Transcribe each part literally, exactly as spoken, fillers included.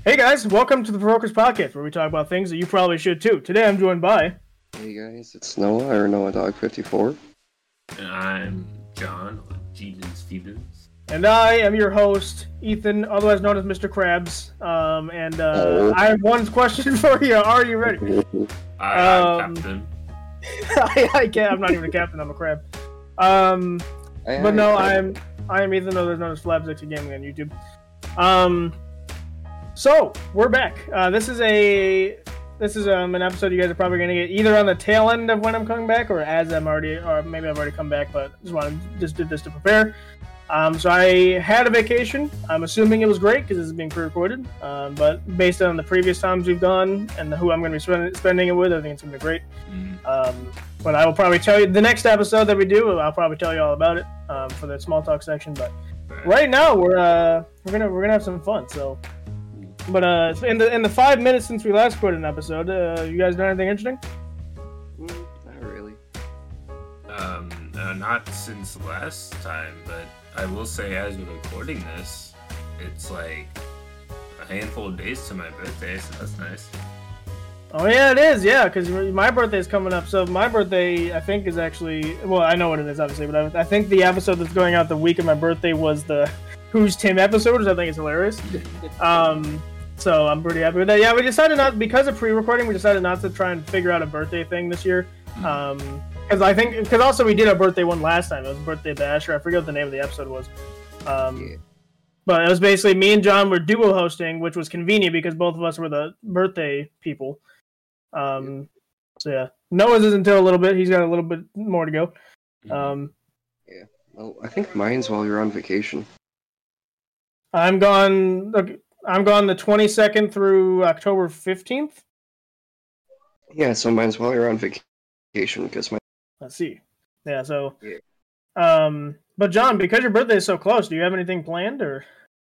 Hey guys, welcome to the Provokers Podcast, where we talk about things that you probably should too. Today I'm joined by... Hey guys, it's Noah, or Noah Dog fifty-four. And I'm John, or Jeebins Phoebus. And I am your host, Ethan, otherwise known as Mister Krabs. Um, and uh, oh. I have one question for you. Are you ready? I, I'm um, captain. I, I can't. I'm not even a captain. I'm a crab. Um, I, but no, I am. I am Ethan, otherwise known as Flabsixty Gaming on YouTube. Um, so we're back. Uh, this is a this is um an episode you guys are probably going to get either on the tail end of when I'm coming back, or as I'm already, or maybe I've already come back, but just wanted just did this to prepare. Um, so I had a vacation. I'm assuming it was great because this is being pre-recorded. Um, but based on the previous times we've gone and who I'm going to be spend- spending it with, I think it's going to be great. Mm. Um, but I will probably tell you the next episode that we do. I'll probably tell you all about it um, for the small talk section. But right now we're uh, we're gonna we're gonna have some fun. So, but uh, in the in the five minutes since we last recorded an episode, uh, you guys done anything interesting? Mm, not really. Um, uh, not since last time, but. I will say, as we're recording this, it's like a handful of days to my birthday, so that's nice. Oh yeah, it is, yeah, because my birthday is coming up. So my birthday, I think, is actually, well, I know what it is, obviously, but I, I think the episode that's going out the week of my birthday was the Who's Tim episode, which I think is hilarious. Um, so I'm pretty happy with that. Yeah, we decided not, because of pre-recording, we decided not to try and figure out a birthday thing this year. Um... Because I think, because also we did our birthday one last time. It was birthday basher. I forget what the name of the episode was. Um, yeah. But it was basically me and John were duo hosting, which was convenient because both of us were the birthday people. Um, yeah. So yeah, Noah's is until a little bit. He's got a little bit more to go. Um, yeah. Well, I think mine's while you're on vacation. I'm gone. I'm gone the twenty-second through October fifteenth. Yeah, so mine's while you're on vacation because my. Let's see. Yeah, so... Yeah. Um, but John, because your birthday is so close, do you have anything planned, or...?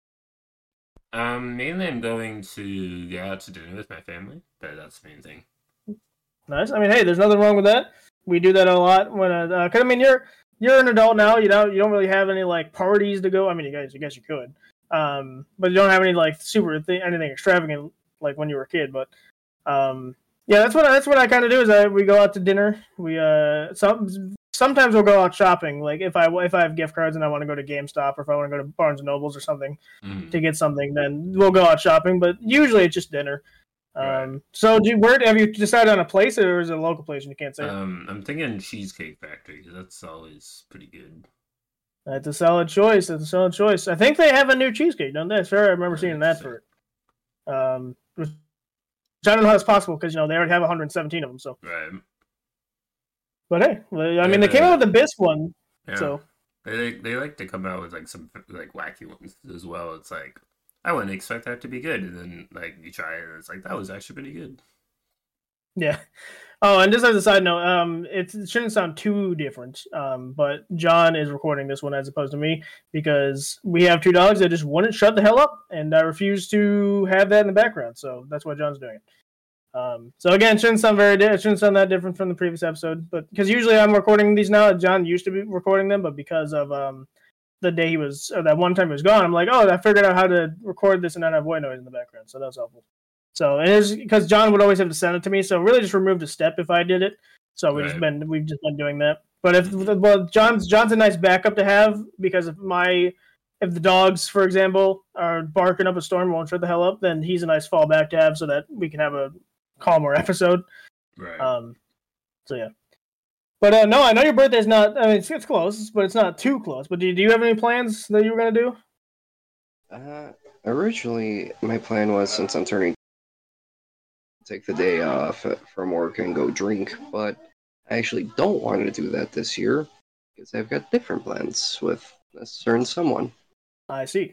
Um, mainly I'm going to go out to dinner with my family, but that's the main thing. Nice. I mean, hey, there's nothing wrong with that. We do that a lot when... Uh, cause, I mean, you're you're an adult now, you don't, you don't really have any, like, parties to go... I mean, you guys, I guess you could. Um, but you don't have any, like, super... Th- anything extravagant, like, when you were a kid, but... Um... Yeah, that's what I, that's what I kind of do. Is I we go out to dinner. We uh some sometimes we'll go out shopping. Like if I if I have gift cards and I want to go to GameStop, or if I want to go to Barnes and Nobles or something mm. to get something, then we'll go out shopping. But usually it's just dinner. Um, right. So do you, where have you decided on a place, or is it a local place and you can't say? Um, I'm thinking Cheesecake Factory because that's always pretty good. That's a solid choice. That's a solid choice. I think they have a new cheesecake, don't they? Fair. I remember right, seeing that so. for it. Um. I don't know how it's possible because, you know, they already have one hundred seventeen of them. So, right. But hey, I mean, yeah, they came out with the Bisque one. Yeah. So they they like to come out with like some like wacky ones as well. It's like I wouldn't expect that to be good, and then like you try it, and it's like that was actually pretty good. Yeah. Oh, and just as a side note, um, it shouldn't sound too different, um, but John is recording this one as opposed to me because we have two dogs that just wouldn't shut the hell up, and I refuse to have that in the background, so that's why John's doing it. Um, so again, it shouldn't sound very, di- it shouldn't sound that different from the previous episode, but because usually I'm recording these now. John used to be recording them, but because of um, the day he was, or that one time he was gone, I'm like, oh, I figured out how to record this and not have white noise in the background, so that was helpful. So it is because John would always have to send it to me, so really just removed a step if I did it. So we right. just been we've just been doing that. But if well, John's John's a nice backup to have because if my if the dogs, for example, are barking up a storm, won't shut the hell up, then he's a nice fallback to have so that we can have a calmer episode. Right. Um. So yeah. But uh, no, I know your birthday's not. I mean, it's, it's close, but it's not too close. But do, do you have any plans that you were gonna do? Uh, originally my plan was, since I'm turning. Take the day off from work and go drink, but I actually don't want to do that this year because I've got different plans with a certain someone. I see.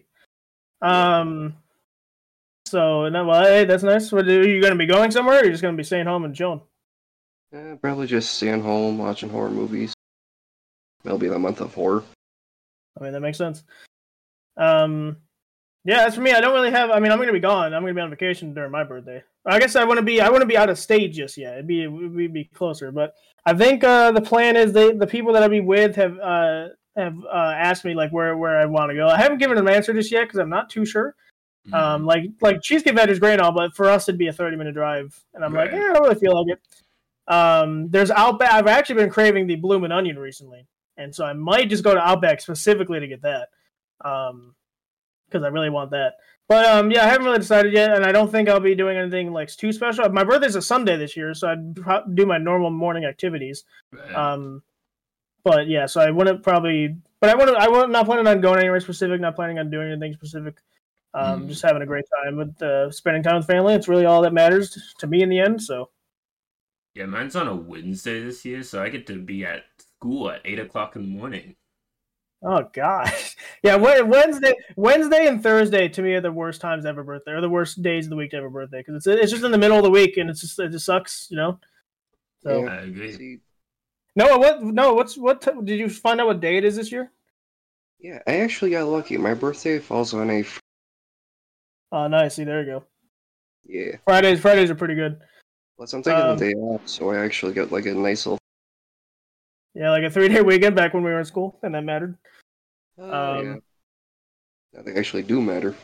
Um. So, no, well, hey, that's nice. What, are you going to be going somewhere, or are you just going to be staying home and chilling? Uh, probably just staying home, watching horror movies. It'll be the month of horror. I mean, that makes sense. Um. Yeah, that's for me. I don't really have. I mean, I'm going to be gone. I'm going to be on vacation during my birthday. I guess I want to be. I want to be out of state just yet. It'd be. It'd be closer. But I think uh, the plan is they the people that I'll be with have uh, have uh, asked me like where where I want to go. I haven't given them an answer just yet because I'm not too sure. Mhm. Um, like like Cheesecake Factory is great and all, but for us it'd be a thirty minute drive, and I'm like, Right. yeah, I don't really feel like it. Um, there's Outback. I've actually been craving the Bloomin' Onion recently, and so I might just go to Outback specifically to get that, um, because I really want that. But um, yeah, I haven't really decided yet, and I don't think I'll be doing anything like too special. My birthday's a Sunday this year, so I'd pro- do my normal morning activities. Right. Um, but yeah, so I wouldn't probably, but I wouldn't, I would not planning on going anywhere specific. Not planning on doing anything specific. Um, Mm. just having a great time with uh, spending time with family. It's really all that matters to me in the end. So Yeah, mine's on a Wednesday this year, so I get to be at school at eight o'clock in the morning. oh gosh, yeah, Wed- Wednesday, Wednesday and Thursday to me are the worst times ever birthday, or the worst days of the week to ever birthday, because it's it's just in the middle of the week and it's just it just sucks, you know. So Yeah. I agree. See, no, what no, what's what t- did you find out what day it is this year? yeah, I actually got lucky. My birthday falls on a fr- Oh, nice. See, there you go. yeah. Fridays, Fridays are pretty good. Plus, I'm taking Um, the day off, so I actually got like a nice little. Yeah, like a three day weekend back when we were in school, and that mattered. Uh, Um, yeah, now they actually do matter.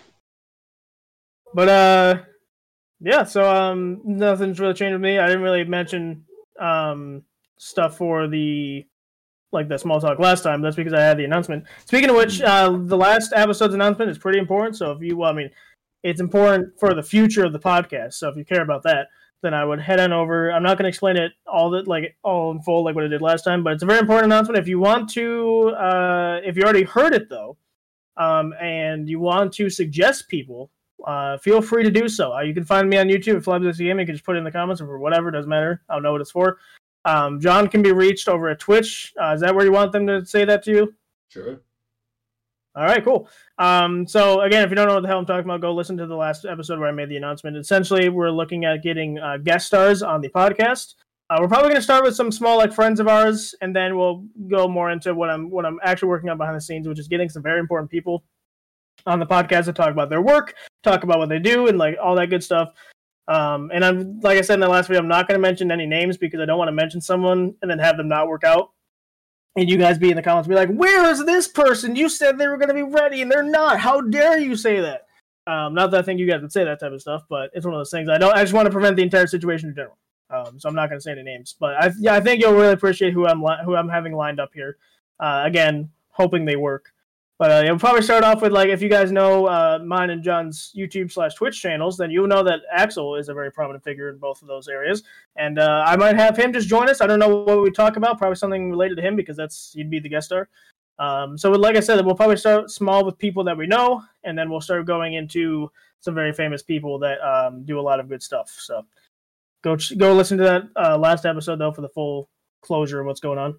But uh, yeah. So um, nothing's really changed with me. I didn't really mention um stuff for the like the small talk last time. That's because I had the announcement. Speaking of which, uh, the last episode's announcement is pretty important. So if you, well, I mean, it's important for the future of the podcast. So if you care about that, then I would head on over. I'm not going to explain it all that like all in full like what I did last time, but it's a very important announcement. If you want to, uh, if you already heard it though, um, and you want to suggest people, uh, feel free to do so. Uh, you can find me on YouTube at Flabs Gaming. You can just put it in the comments or whatever. Doesn't matter. I'll know what it's for. Um, John can be reached over at Twitch. Uh, is that where you want them to say that to you? Sure. All right, cool. Um, so again, if you don't know what the hell I'm talking about, go listen to the last episode where I made the announcement. Essentially, we're looking at getting uh, guest stars on the podcast. Uh, we're probably going to start with some small like friends of ours, and then we'll go more into what I'm what I'm actually working on behind the scenes, which is getting some very important people on the podcast to talk about their work, talk about what they do, and like all that good stuff. Um, and I'm like I said in the last video, I'm not going to mention any names because I don't want to mention someone and then have them not work out. And you guys be in the comments, be like, "Where is this person? You said they were going to be ready, and they're not. How dare you say that?" Um, not that I think you guys would say that type of stuff, but it's one of those things. I don't. I just want to prevent the entire situation in general. Um, so I'm not going to say any names, but I, yeah, I think you'll really appreciate who I'm li- who I'm having lined up here. Uh, again, hoping they work. But uh, yeah, we'll probably start off with like if you guys know uh, mine and John's YouTube slash Twitch channels, then you'll know that Axel is a very prominent figure in both of those areas, and uh, I might have him just join us. I don't know what we talk about, probably something related to him because that's he'd be the guest star. Um, so like I said, we'll probably start small with people that we know, and then we'll start going into some very famous people that um, do a lot of good stuff. So go go listen to that uh, last episode though for the full closure of what's going on.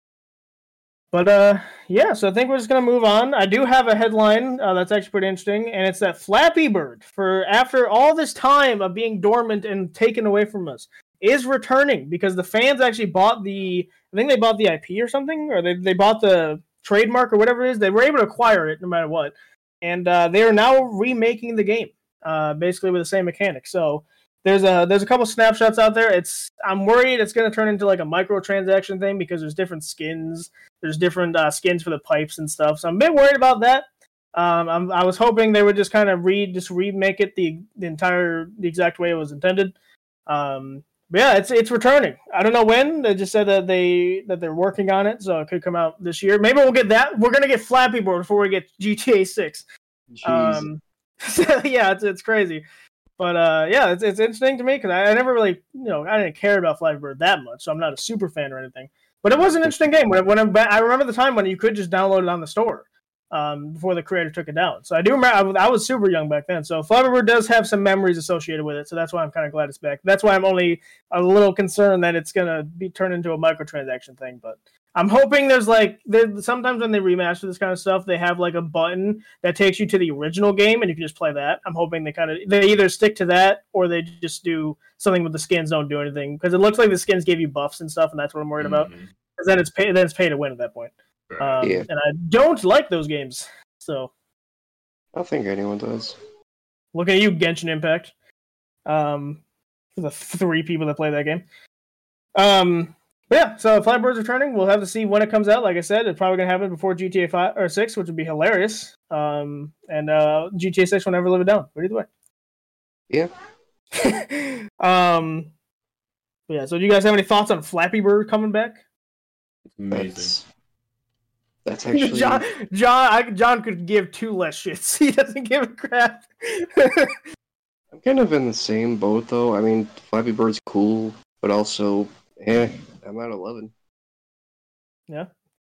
But uh, yeah, so I think we're just gonna move on. I do have a headline uh, that's actually pretty interesting, and it's that Flappy Bird, for after all this time of being dormant and taken away from us, is returning because the fans actually bought the. I think they bought the I P or something, or they they bought the trademark or whatever it is. They were able to acquire it no matter what, and uh, they are now remaking the game, uh, basically with the same mechanics. So. There's a there's a couple snapshots out there. It's I'm worried it's going to turn into like a microtransaction thing because there's different skins. There's different uh, skins for the pipes and stuff. So I'm a bit worried about that. Um, I'm, I was hoping they would just kind of re just remake it the the entire the exact way it was intended. Um, but yeah, it's it's returning. I don't know when. They just said that they that they're working on it, so it could come out this year. Maybe we'll get that. We're gonna get Flappy Bird before we get G T A six. Um, so yeah, it's it's crazy. But uh, yeah, it's it's interesting to me because I, I never really, you know, I didn't care about Flappy Bird that much, so I'm not a super fan or anything. But it was an interesting game. When, when I, I remember the time when you could just download it on the store um, before the creator took it down. So I do remember I was, I was super young back then. So Flappy Bird does have some memories associated with it. So that's why I'm kind of glad it's back. That's why I'm only a little concerned that it's gonna be turned into a microtransaction thing. But I'm hoping there's like there, sometimes when they remaster this kind of stuff, they have like a button that takes you to the original game and you can just play that. I'm hoping they kind of they either stick to that or they just do something with the skins, don't do anything because it looks like the skins gave you buffs and stuff, and that's what I'm worried Mm-hmm. about. Because then it's pay then it's pay to win at that point. Right. Um, Yeah. And I don't like those games. So I don't think anyone does. looking at you, Genshin Impact. Um, for the three people that play that game. Um. But yeah, so Flappy Bird's returning. We'll have to see when it comes out. Like I said, it's probably gonna happen before G T A five or six, which would be hilarious. Um, and uh, G T A six will never live it down. But either way. Yeah. um. Yeah. So, do you guys have any thoughts on Flappy Bird coming back? Amazing. That's, that's actually John. John. I, John could give two less shits. He doesn't give a crap. I'm kind of in the same boat though. I mean, Flappy Bird's cool, but also, eh, I'm at eleven. Yeah.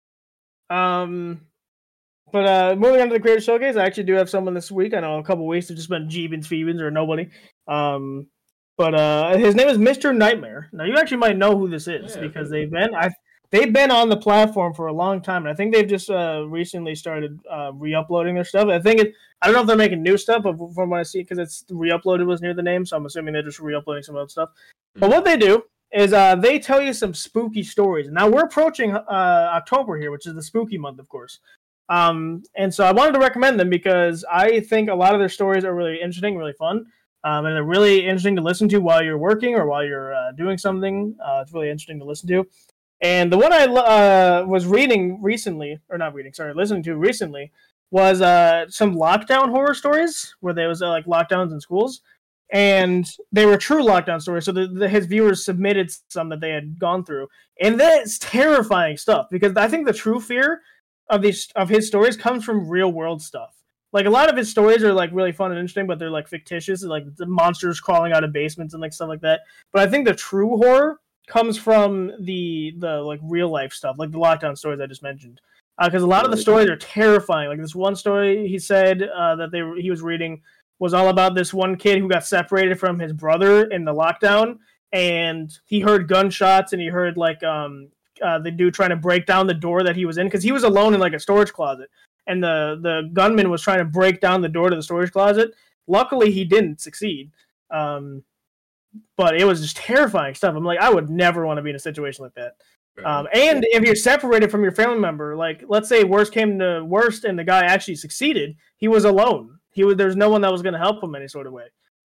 Um. But uh, moving on to the Creator Showcase, I actually do have someone this week. I know a couple weeks have just been Jeebins, Phoebins, or nobody. Um. But uh, his name is Mister Nightmare. Now you actually might know who this is Yeah, because okay. they've been I they've been on the platform for a long time, and I think they've just uh, recently started uh, re-uploading their stuff. I think it. I don't know if they're making new stuff, but from what I see, because it's re-uploaded was near the name, so I'm assuming they're just re-uploading some other stuff. Mm-hmm. But what they do is uh, they tell you some spooky stories. Now we're approaching uh, October here, which is the spooky month, of course. Um, and so I wanted to recommend them because I think a lot of their stories are really interesting, really fun. Um, and they're really interesting to listen to while you're working or while you're uh, doing something. Uh, it's really interesting to listen to. And the one I uh, was reading recently, or not reading, sorry, listening to recently, was uh, some lockdown horror stories where there was uh, like lockdowns in schools. And they were true lockdown stories. So the, the, his viewers submitted some that they had gone through. And that's terrifying stuff because I think the true fear of these of his stories comes from real world stuff. Like, a lot of his stories are, like, really fun and interesting, but they're, like, fictitious. Like, the monsters crawling out of basements and, like, stuff like that. But I think the true horror comes from the, the like, real-life stuff, like the lockdown stories I just mentioned. Because uh, a lot of the stories are terrifying. Like, this one story he said uh, that they he was reading was all about this one kid who got separated from his brother in the lockdown, and he heard gunshots, and he heard, like, um, uh, the dude trying to break down the door that he was in, because he was alone in, like, a storage closet. And the, the gunman was trying to break down the door to the storage closet. Luckily, he didn't succeed. Um, but it was just terrifying stuff. I'm like, I would never want to be in a situation like that. Um, and if you're separated from your family member, like, let's say worst came to worst and the guy actually succeeded, he was alone. He was, there's no one that was going to help him any sort of way.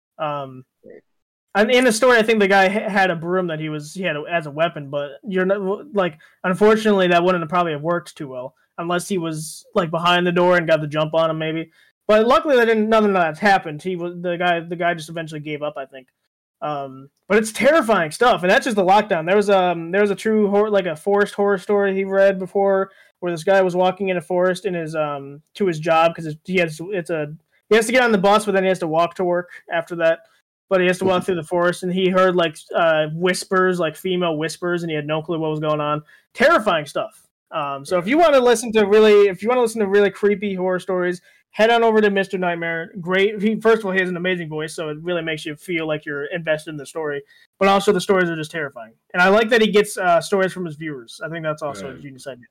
Um, and in the story, I think the guy had a broom that he was he had as a weapon, but you're not, like, unfortunately, that wouldn't have probably have worked too well. Unless he was like behind the door and got the jump on him, maybe. But luckily, that didn't. None of that happened. He was the guy. The guy just eventually gave up, I think. Um, but it's terrifying stuff, and that's just the lockdown. There was um, there was a true horror, like a forest horror story he read before, where this guy was walking in a forest in his um to his job because he has it's a he has to get on the bus, but then he has to walk to work after that. But he has to walk through the forest, and he heard like uh, whispers, like female whispers, and he had no clue what was going on. Terrifying stuff. Um, so if you want to listen to really, if you want to listen to really creepy horror stories, head on over to Mister Nightmare. Great. He, first of all, he has an amazing voice, so it really makes you feel like you're invested in the story. But also, the stories are just terrifying. And I like that he gets uh, stories from his viewers. I think that's also right. A genius idea.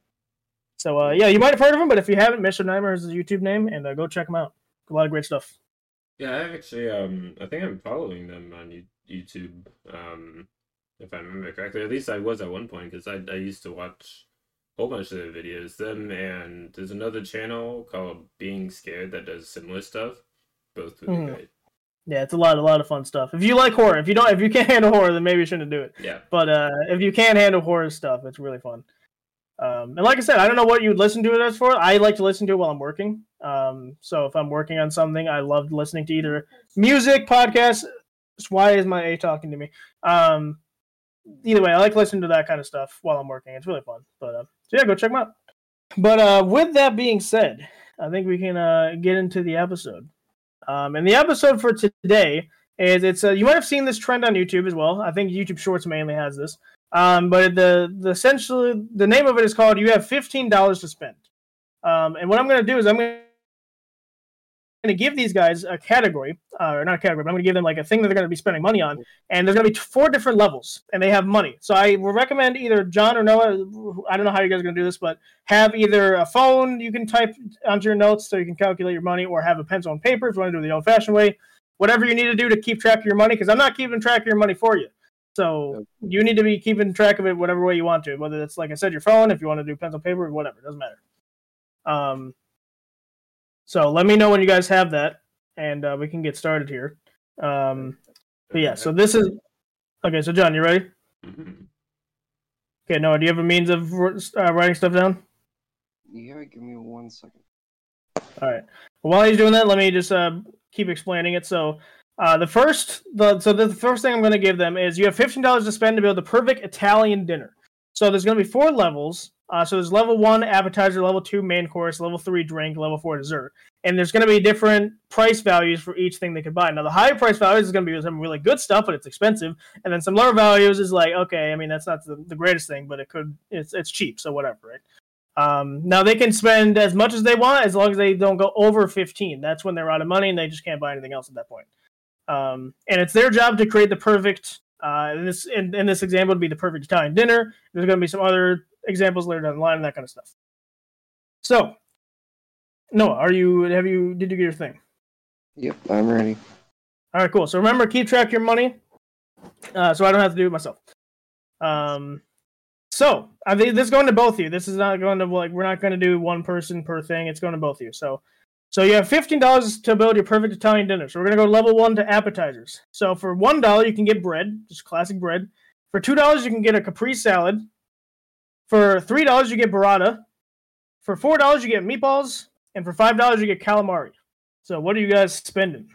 So uh, yeah, you might have heard of him, but if you haven't, Mister Nightmare is his YouTube name, and uh, go check him out. A lot of great stuff. Yeah, I actually, um, I think I'm following them on YouTube. Um, if I remember correctly, at least I was at one point because I I used to watch whole bunch of the videos. Them and there's another channel called Being Scared that does similar stuff. Both really mm. great. Yeah, it's a lot, a lot of fun stuff. If you like horror, if you don't, if you can't handle horror, then maybe you shouldn't do it. Yeah. But uh, if you can handle horror stuff, it's really fun. Um, and like I said, I don't know what you'd listen to it as for. I like to listen to it while I'm working. Um, so if I'm working on something, I love listening to either music, podcasts. Why is my A talking to me? Um, either way, I like listening to that kind of stuff while I'm working. It's really fun. But uh, so yeah, go check them out. But uh, with that being said, I think we can uh, get into the episode. Um, and the episode for today is it's uh, you might have seen this trend on YouTube as well. I think YouTube Shorts mainly has this. Um, but the the essentially the name of it is called "You Have fifteen dollars to Spend." Um, and what I'm going to do is I'm going to give these guys a category, uh, or not a category, but I'm going to give them like a thing that they're going to be spending money on. And there's going to be four different levels, and they have money. So I would recommend either John or Noah. I don't know how you guys are going to do this, but have either a phone you can type onto your notes so you can calculate your money, or have a pencil and paper if you want to do it the old-fashioned way. Whatever you need to do to keep track of your money, because I'm not keeping track of your money for you. So you need to be keeping track of it whatever way you want to, whether it's, like I said, your phone, if you want to do pencil, paper, whatever. It doesn't matter. Um, so let me know when you guys have that, and uh, we can get started here. Um, but yeah, so this is... Okay, so John, you ready? Mm-hmm. Okay, Noah, do you have a means of uh, writing stuff down? Yeah, give me one second. All right. Well, while he's doing that, let me just uh, keep explaining it. So, uh, the first, the so the first thing I'm going to give them is you have fifteen dollars to spend to build the perfect Italian dinner. So there's going to be four levels. Uh, so there's level one appetizer, level two main course, level three drink, level four dessert, and there's going to be different price values for each thing they could buy. Now the higher price values is going to be some really good stuff, but it's expensive, and then some lower values is like, okay, I mean that's not the, the greatest thing, but it could it's it's cheap, so whatever, right? Um, now they can spend as much as they want as long as they don't go over fifteen. That's when they're out of money and they just can't buy anything else at that point. Um, and it's their job to create the perfect. Uh, in this in, in this example, would be the perfect Italian dinner. There's going to be some other examples later down the line and that kind of stuff. So, Noah, are you? Have you? Did you get your thing? Yep, I'm ready. All right, cool. So remember, keep track of your money, uh, so I don't have to do it myself. Um, so I think this is going to both of you. This is not going to like we're not going to do one person per thing. It's going to both of you. So. So you have fifteen dollars to build your perfect Italian dinner. So we're going to go level one to appetizers. So for one dollar, you can get bread, just classic bread. For two dollars, you can get a Capri salad. For three dollars, you get burrata. For four dollars, you get meatballs. And for five dollars, you get calamari. So what are you guys spending?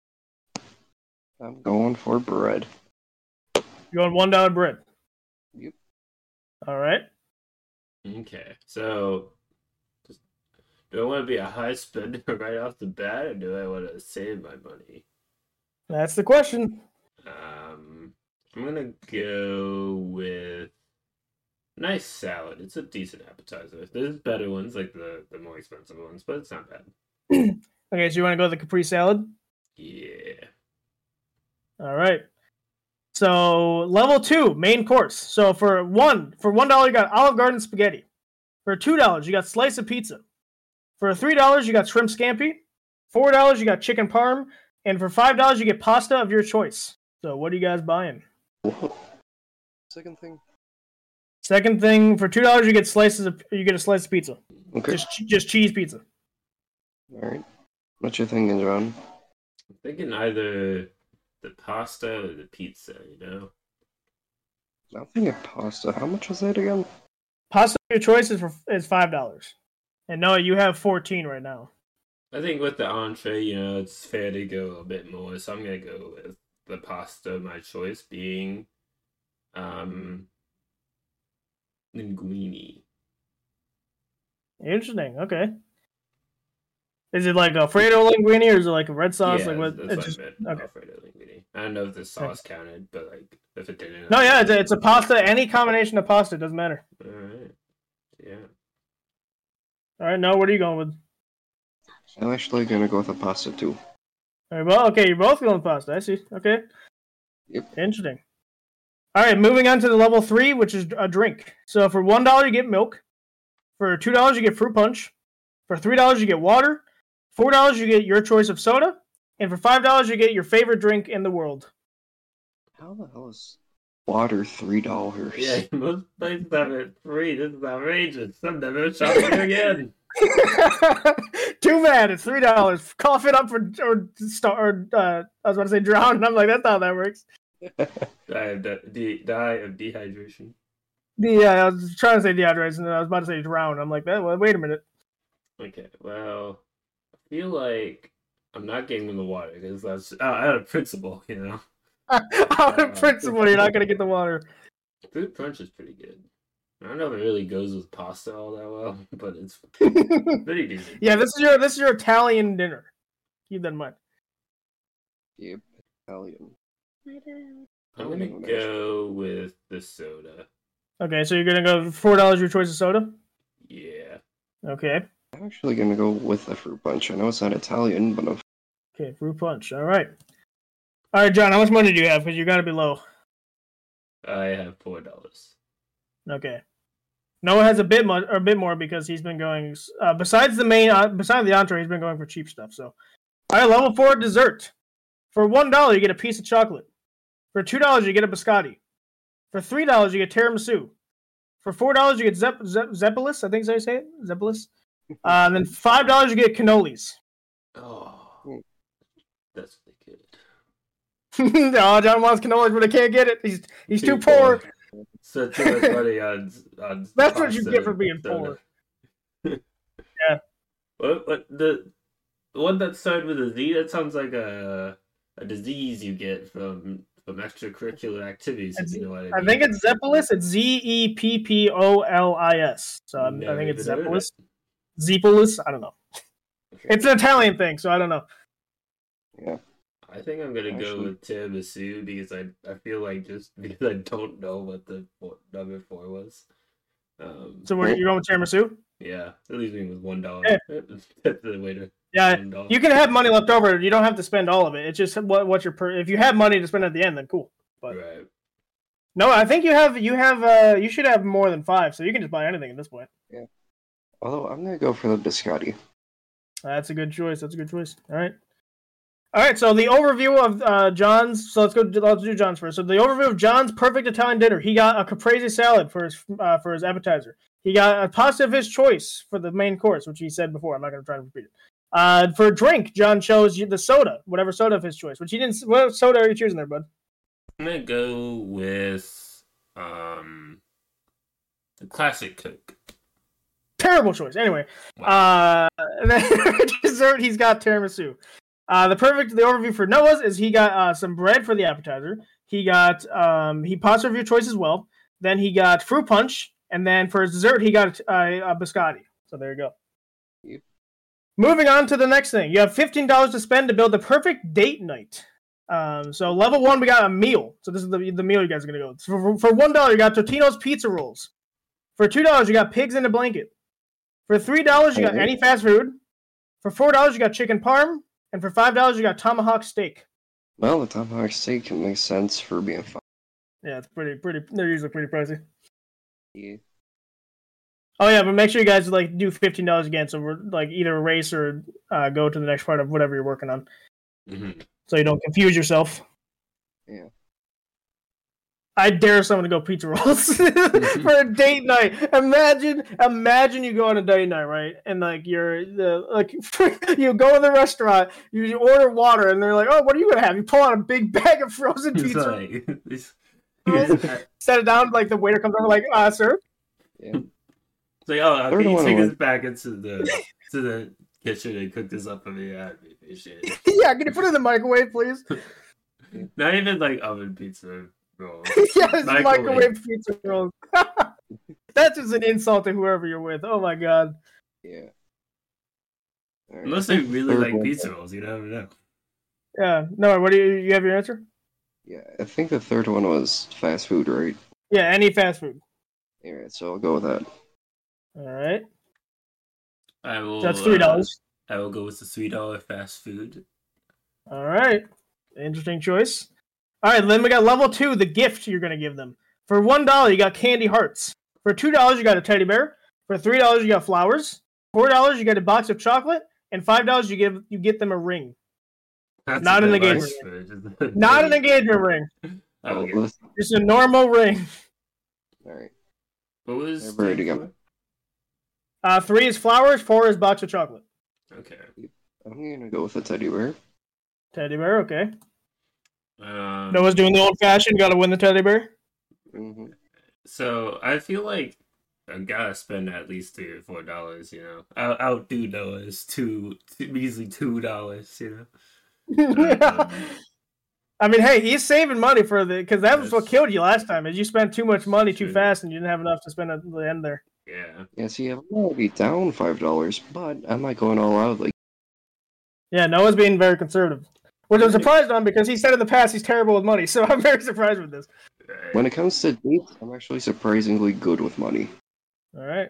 I'm going for bread. You're going one dollar bread? Yep. All right. Okay, so... do I want to be a high spender right off the bat, or do I want to save my money? That's the question. Um, I'm gonna go with nice salad. It's a decent appetizer. There's better ones, like the, the more expensive ones, but it's not bad. Okay, so you want to go with the Capri salad? Yeah. All right. So level two, main course. So for one, for one dollar, you got Olive Garden spaghetti. For two dollars, you got slice of pizza. For three dollars, you got shrimp scampi. Four dollars, you got chicken parm. And for five dollars, you get pasta of your choice. So what are you guys buying? What? Second thing. Second thing, for two dollars, you get slices of you get a slice of pizza. Okay. Just just cheese pizza. All right. What you thinking, John? I'm thinking either the pasta or the pizza, you know? I'm thinking pasta. How much was that again? Pasta of your choice is for is five dollars. And Noah, you have fourteen right now. I think with the entree, you know, it's fair to go a bit more, so I'm gonna go with the pasta of my choice being um linguine. Interesting. Okay. Is it like Alfredo linguine or is it like a red sauce? Yeah, like what? that's It's what just I meant, okay. Alfredo linguine. I don't know if the sauce counted, but like if it didn't. No, yeah, it's a, it's a pasta. Any combination of pasta doesn't matter. All right. Yeah. All right, no, what are you going with? I'm actually gonna go with a pasta too. All right, well, okay, you're both going with pasta. I see. Okay. Yep. Interesting. All right, moving on to the level three, which is a drink. So for one dollar, you get milk. For two dollars, you get fruit punch. For three dollars, you get water. Four dollars, you get your choice of soda. And for five dollars, you get your favorite drink in the world. How the hell is water three dollars? Yeah, most places have it free. This is outrageous. I'm never shopping again. Too bad. It's three dollars. Cough it up or or, or uh, I was about to say drown, and I'm like, that's not how that works. die, of de- de- die of dehydration. Yeah, I was trying to say dehydration, and I was about to say drown. I'm like, well, wait a minute. Okay, well, I feel like I'm not getting in the water because that's uh, out of principle, you know. Out of principle, you're not gonna get the water. Fruit punch is pretty good. I don't know if it really goes with pasta all that well, but it's pretty decent. Yeah, this is your this is your Italian dinner. Keep that in mind. Yep, Italian. I'm gonna go with the soda. Okay, so you're gonna go four dollars your choice of soda? Yeah. Okay. I'm actually gonna go with the fruit punch. I know it's not Italian, but I've... Okay, fruit punch. All right. All right, John. How much money do you have? Because you gotta be low. I have four dollars. Okay. Noah has a bit more, or a bit more because he's been going. Uh, besides the main, uh, besides the entree, he's been going for cheap stuff. So, all right, level four dessert. For one dollar, you get a piece of chocolate. For two dollars, you get a biscotti. For three dollars, you get tiramisu. For four dollars, you get Zep- Zep- Zeppelis. I think is how you say it. Zeppelis. Uh, and then five dollars, you get cannolis. Oh, that's really good. No, John wants cannolis, but I can't get it. He's he's too, Too poor. poor. spent too much money on on. That's what you pasta get for being soda. poor. Yeah. What? What the? The one that started with a Z. That sounds like a a disease you get from from extracurricular activities. If It's- you know what I mean. I think it's Zeppolis. It's Z E P P O L I S. So I'm, I Never think it's even heard of Zeppolis. Zepolis. I don't know. It's an Italian thing, so I don't know. Yeah. I think I'm gonna go Actually- with tiramisu because I I feel like just because I don't know what the four, number four was. Um, So we're, you're going with tiramisu? yeah, it leaves me with one dollar. Yeah. The waiter. Yeah, one dollar. you can have money left over. You don't have to spend all of it. It's just what what's your per. If you have money to spend at the end, then cool. But Right. no, I think you have you have uh you should have more than five, so you can just buy anything at this point. Although I'm gonna go for the biscotti. That's a good choice. That's a good choice. All right. All right, so the overview of uh, John's. So let's go. Let's do John's first. So the overview of John's perfect Italian dinner. He got a caprese salad for his uh, for his appetizer. He got a pasta of his choice for the main course, which he said before. I'm not going to try to repeat it. Uh, for a drink, John chose the soda, whatever soda of his choice. Which he didn't. What soda are you choosing there, bud? I'm gonna go with um the classic Coke. Terrible choice. Anyway, Wow. uh, and then for dessert, he's got tiramisu. Uh, the perfect the overview for Noah's is he got uh, some bread for the appetizer. He got um, he pasta of your choice as well. Then he got fruit punch, and then for his dessert he got uh, a biscotti. So there you go. Yep. Moving on to the next thing, you have fifteen dollars to spend to build the perfect date night. Um, so level one, we got a meal. So this is the the meal you guys are gonna go. So for for one dollar, you got Totino's pizza rolls. For two dollars, you got pigs in a blanket. For three dollars, you got any fast food. For four dollars, you got chicken parm. And for five dollars, you got tomahawk steak. Well, the tomahawk steak can make sense for being fun. Yeah, it's pretty, pretty. They're usually pretty pricey. Yeah. Oh yeah, but make sure you guys like do fifteen dollars again. So we're like either erase or uh, go to the next part of whatever you're working on, Mm-hmm. so you don't confuse yourself. Yeah. I dare someone to go pizza rolls for a date night. Imagine, imagine you go on a date night, right? And like you're the like you go to the restaurant, you order water, and they're like, "Oh, what are you gonna have?" You pull out a big bag of frozen He's pizza, like, he's, rolls, he's like, set it down. Like the waiter comes over, like, "Uh, sir." Yeah. "Oh, Third can you one take was- this back into the to the kitchen and cook this up for me? I appreciate it." Yeah, can you put it in the microwave, please? Not even like oven pizza rolls. Yes, Microwave. microwave pizza rolls. That's just an insult to whoever you're with. Oh my god. Yeah. All right. Unless they really Third like one- pizza rolls, you never know. Yeah. No, what do you you have your answer? Yeah, I think the third one was fast food, right? Yeah, any fast food. Alright, so I'll go with that. All right. I will. That's three dollars. Uh, I will go with the three dollar fast food. All right. Interesting choice. All right, then we got level two, the gift you're gonna give them. For one dollar, you got candy hearts. For two dollars, you got a teddy bear. For three dollars, you got flowers. Four dollars, you get a box of chocolate, and five dollars, you give you get them a ring. That's Not a an bit engagement much, but just- Not an engagement ring. Okay. Oh, Just a normal ring. Alright. What was I've already three got- for? Uh, three is flowers. Four is box of chocolate. Okay. I'm gonna go with the teddy bear. Teddy bear. Okay. Um, Noah's doing the old fashioned. Got to win the teddy bear. Mm-hmm. So I feel like I gotta spend at least three or four dollars. You know, I'll outdo Noah's two, two measly two dollars. You know. Um, I mean, hey, he's saving money for the because that was Yes. what killed you last time. Is you spent too much money too True. fast and you didn't have enough to spend at the end there. Yeah. Yeah, see, I'm already down five dollars, but I'm not going all out. Like, Yeah, Noah's being very conservative, which I'm surprised on because he said in the past he's terrible with money. So I'm very surprised with this. Right. when it comes to dates, I'm actually surprisingly good with money. All right,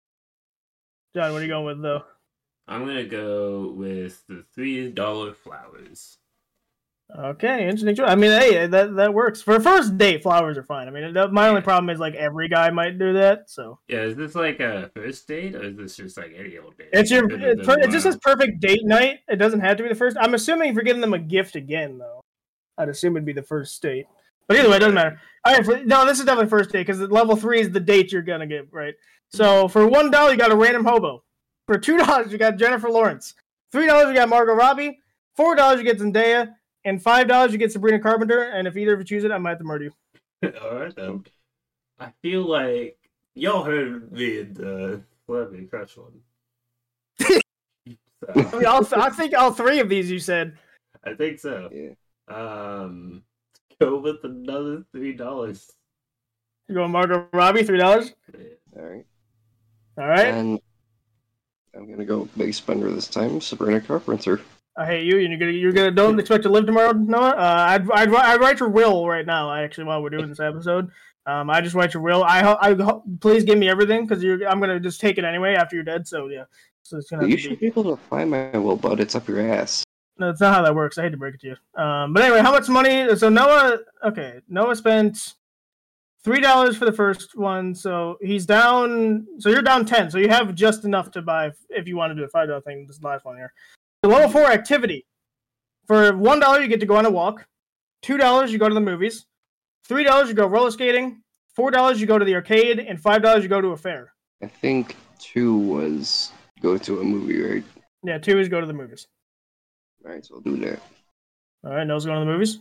John, what are you going with though? I'm gonna go with the three dollar flowers. Okay, interesting choice. I mean, hey, that that works for a first date. Flowers are fine. I mean, that, my only Yeah. problem is like every guy might do that. So Yeah, is this like a first date or is this just like any old date? it's your Could have it, been per- it just wild. says perfect date night. It doesn't have to be the first. I'm assuming if you're giving them a gift again though, I'd assume it'd be the first date. But either way, it doesn't matter. All right, for, no, this is definitely first date because level three is the date you're gonna get, right? So for one dollar, you got a random hobo. For two dollars, you got Jennifer Lawrence. Three dollars, you got Margot Robbie. Four dollars, you get Zendaya, and five dollars, you get Sabrina Carpenter. And if either of you choose it, I might have to murder you. All right then. I feel like y'all heard me in the Celebrity Crush one. So, I, mean, all, I think all three of these you said. I think so. Yeah. Um, go with another three dollars. You going Margot Robbie, three dollars? All right. All right. And I'm gonna go big spender this time. Sabrina Carpenter. I hate you. You're gonna, you're gonna don't expect to live tomorrow, Noah. Uh, I'd, I'd, I'd write your will right now. Actually, while we're doing this episode, um, I just write your will. I, I, please give me everything because you're. I'm gonna just take it anyway after you're dead. So yeah. So it's gonna. You have to should be... be able to find my will, bud. It's up your ass. No, that's not how that works. I hate to break it to you. Um, but anyway, how much money? So Noah. Okay, Noah spent three dollars for the first one. So he's down. So you're down ten. So you have just enough to buy if you want to do a five dollar thing. This last one here. The level four activity. For one dollar, you get to go on a walk. Two dollars, you go to the movies. Three dollars, you go roller skating. Four dollars, you go to the arcade, and five dollars, you go to a fair. I think two was go to a movie, right? Yeah, two is go to the movies. All right, so I'll do that. All right, Noah's going to the movies.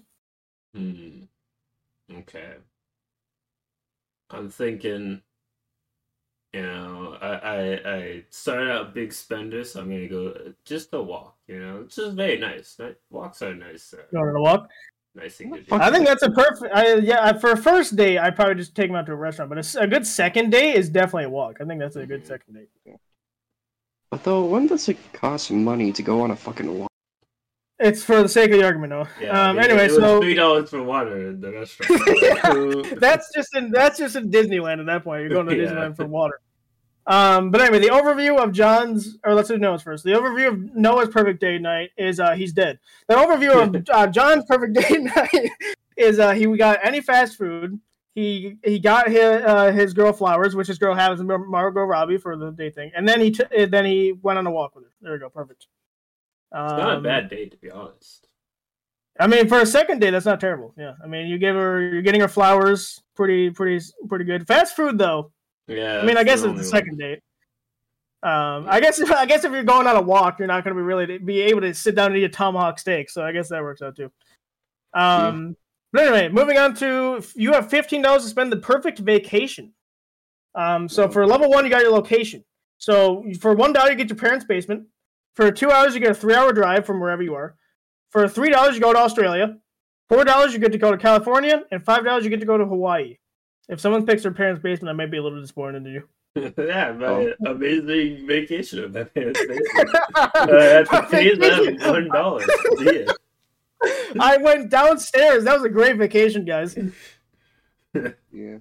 Hmm. Okay. I'm thinking. You know, I, I I started out big spender, so I'm gonna go just a walk. You know, it's just very nice. Walks are nice. Uh, Going on a walk. nice thing to do. I think that's a perfect. I, yeah, for a first date, I'd probably just take him out to a restaurant. But a, a good second date is definitely a walk. I think that's a good second date. But though, when does it cost money to go on a fucking walk? It's for the sake of the argument, though. Yeah, um, it, anyway, it was so three dollars for water in the restaurant. that's just in that's just in Disneyland at that point. You're going to Yeah. Disneyland for water. Um, but anyway, the overview of John's, or let's do Noah's first. The overview of Noah's perfect date night is uh, he's dead. The overview of uh, John's perfect date night is uh, he got any fast food. He he got his, uh, his girl flowers, which his girl has Margot Robbie for the date thing, and then he t- then he went on a walk with her. There we go, perfect. Um, It's not a bad date, to be honest. I mean, for a second date, that's not terrible. Yeah, I mean, you give her, you're getting her flowers, pretty, pretty, pretty good. Fast food, though. Yeah. I mean, I guess the it's the only second date. Um, I guess, if, I guess if you're going on a walk, you're not going to be really be able to sit down and eat a tomahawk steak. So I guess that works out too. Um, but anyway, moving on to you have fifteen dollars to spend the perfect vacation. Um, so for level one, you got your location. So for one dollar, you get your parents' basement. For two hours, you get a three-hour drive from wherever you are. For three dollars, you go to Australia. Four dollars, you get to go to California, and five dollars, you get to go to Hawaii. If someone picks their parents' basement, I might be a little disappointed in you. Yeah, my oh. amazing vacation of my parents' basement. I had to pay them one dollar. Yeah. I went downstairs. That was a great vacation, guys. Yeah.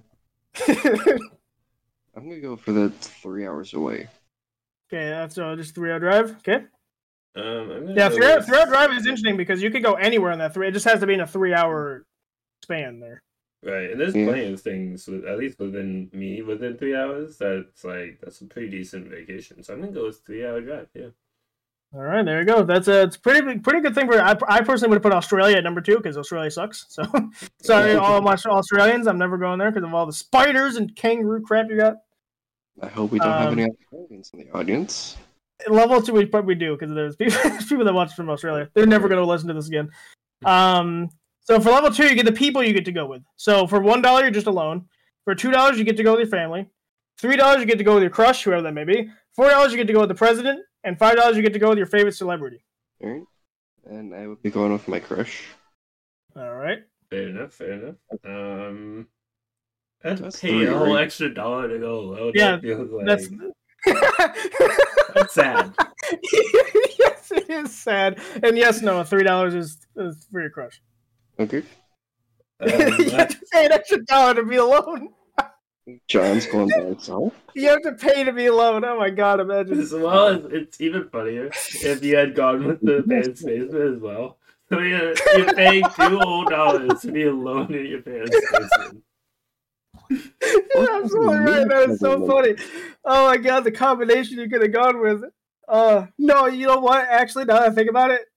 I'm gonna go for the three hours away. Okay, that's uh, just three-hour drive. Okay. Um, yeah, three hour, three-hour drive is interesting because you could go anywhere in that three. It just has to be in a three-hour span there. Right, and there's yeah. plenty of things, with, at least within me, within three hours. That's like that's a pretty decent vacation. So I'm gonna go with three-hour drive. Yeah. All right, there you go. That's a it's pretty pretty good thing for. I, I personally would have put Australia at number two because Australia sucks. So sorry, all of my Australians. I'm never going there because of all the spiders and kangaroo crap you got. I hope we don't um, have any Australians in the audience. Level two, we probably do because there's people, there's people that watch from Australia. They're never going to listen to this again. Um, so for level two, you get the people you get to go with. So for one dollar, you're just alone. For two dollars, you get to go with your family. Three dollars, you get to go with your crush, whoever that may be. Four dollars, you get to go with the president, and five dollars, you get to go with your favorite celebrity. All right, and I would be going with my crush. All right. Fair enough. Fair enough. Um, I'd That's pay three, a whole right? extra dollar to go alone. Yeah, that feels like... that's. That's sad. Yes, it is sad. And yes, no, three dollars is, is for your crush. Okay. Um, You have to pay an extra dollar to be alone. John's going by himself. You have to pay to be alone. Oh my god, imagine. As well, as, it's even funnier if you had gone with the parents' basement as well. So you're, you're paying two whole dollars to be alone in your parents' basement. You're absolutely right. That is so funny. Oh my god, the combination you could have gone with. Uh, no, you know what? Actually, now that I think about it,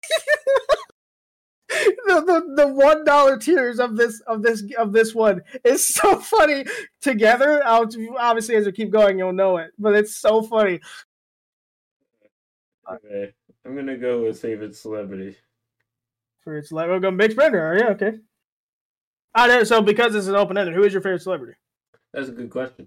the, the the one dollar tiers of this of this of this one is so funny together. I'll, obviously, as we keep going, you'll know it, but it's so funny. Okay, I'm gonna go with favorite celebrity. For its level, go big spender. Are you okay? I know. So because this is open ended, who is your favorite celebrity? That's a good question.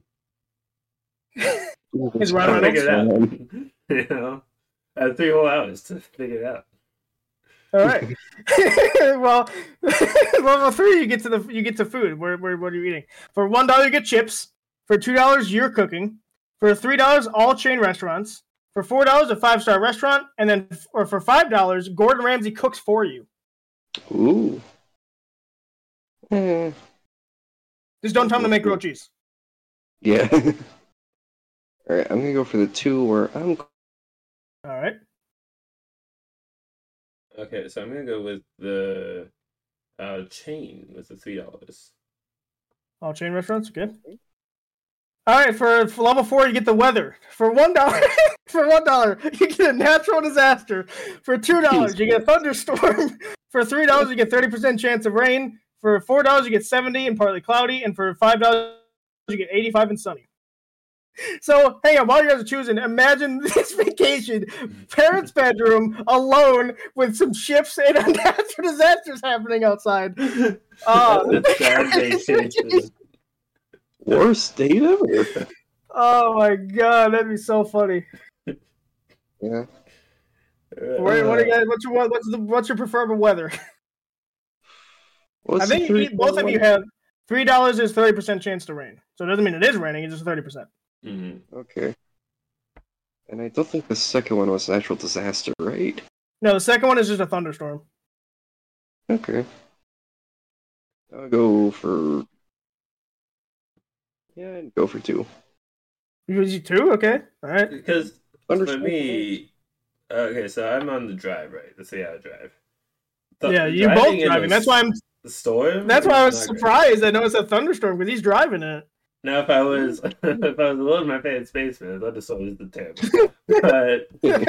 Is Ryan I'll figure Reynolds? it out. You know, I have three whole hours to figure it out. All right. well, level three, you get to the you get to food. Where, where what are you eating? For one dollar, you get chips. For two dollars, you're cooking. For three dollars, all chain restaurants. For four dollars, a five star restaurant, and then or for five dollars, Gordon Ramsay cooks for you. Ooh. Eh. Just don't tell him to make grilled cheese. Yeah. All right, I'm gonna go for the two where I'm. All right. Okay, so I'm gonna go with the uh, chain with the three dollars. All chain restaurants, good. All right, for, for level four, you get the weather. For one dollar, for one dollar, you get a natural disaster. For two dollars, you get a thunderstorm. For three dollars, you get thirty percent chance of rain. For four dollars, you get seventy and partly cloudy. And for five dollars, you get eighty-five and sunny. So, hang on, while you guys are choosing, imagine this vacation, parents' bedroom, alone, with some shifts and natural disasters happening outside. Oh, That's a sad vacation. Worst date ever. Oh my god, that'd be so funny. Yeah. What, what do you guys? What's your what's the what's your preferable weather? What's I think the three you, both of you one? have three dollars is thirty percent chance to rain. So it doesn't mean it is raining; it's just thirty percent. Mm-hmm. Okay. And I don't think the second one was natural disaster, right? No, the second one is just a thunderstorm. Okay. I'll go for. Yeah, I'd go for two. You you two? Okay, all right. Because for Thunderstorm. me, okay, so I'm on the drive, right? The three-hour drive. Th- Yeah, you driving both in driving. a That's why I'm. s- storm. That's why I is was not great. surprised. I know it's a thunderstorm because he's driving it. Now, if I was if I was alone in my parents' basement, that just always the terrible. But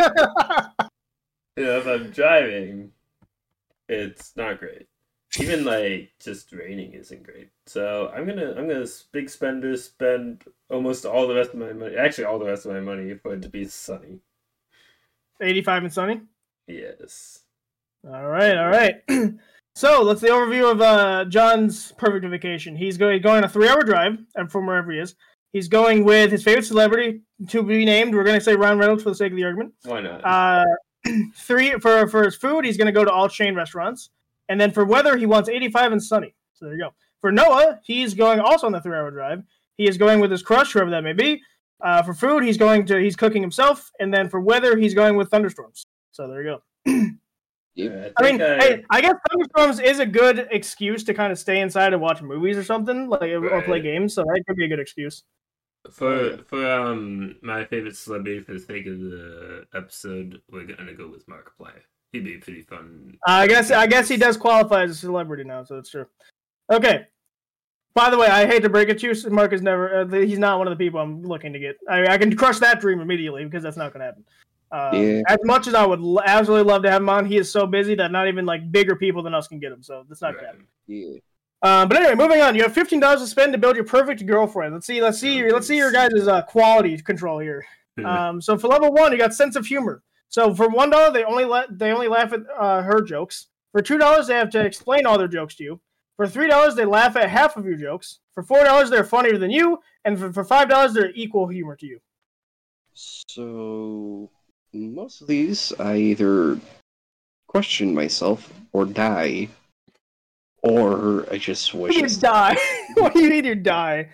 you know, if I'm driving, it's not great. Even like just raining isn't great. So I'm gonna I'm gonna big spender spend almost all the rest of my money. Actually, all the rest of my money for it to be sunny. eighty-five and sunny. Yes. All right, all right. So let's the overview of uh, John's perfect vacation. He's going going on a three-hour drive and from wherever he is. He's going with his favorite celebrity to be named. We're going to say Ryan Reynolds for the sake of the argument. Why not? Uh, three for for his food, he's going to go to all chain restaurants, and then for weather, he wants eighty-five and sunny. So there you go. For Noah, he's going also on the three-hour drive. He is going with his crush, whoever that may be. Uh, for food, he's going to he's cooking himself, and then for weather, he's going with thunderstorms. So there you go. Yeah, I mean, think I- hey, I guess thunderstorms is a good excuse to kind of stay inside and watch movies or something, like or play Right. games. So that could be a good excuse. For for um my favorite celebrity for the sake of the episode, we're gonna go with Markiplier. He'd be pretty fun. Uh, I guess I guess he does qualify as a celebrity now, so it's true. Okay. By the way, I hate to break it to you, Mark is never. Uh, he's not one of the people I'm looking to get. I, I can crush that dream immediately because that's not going to happen. Uh, Yeah. As much as I would l- absolutely love to have him on, he is so busy that not even like bigger people than us can get him. So that's not going to Right. happen. Yeah. Uh, but anyway, moving on. You have fifteen dollars to spend to build your perfect girlfriend. Let's see. Let's see. Your, let's see your guys' uh, quality control here. Um, so for level one, you got sense of humor. So for one dollar, they only let they only laugh at uh, her jokes. For two dollars, they have to explain all their jokes to you. For three dollars, they laugh at half of your jokes. For four dollars, they're funnier than you, and for, for five dollars, they're equal humor to you. So most of these, I either question myself or die, or I just You wish. need to die. What do you need to die?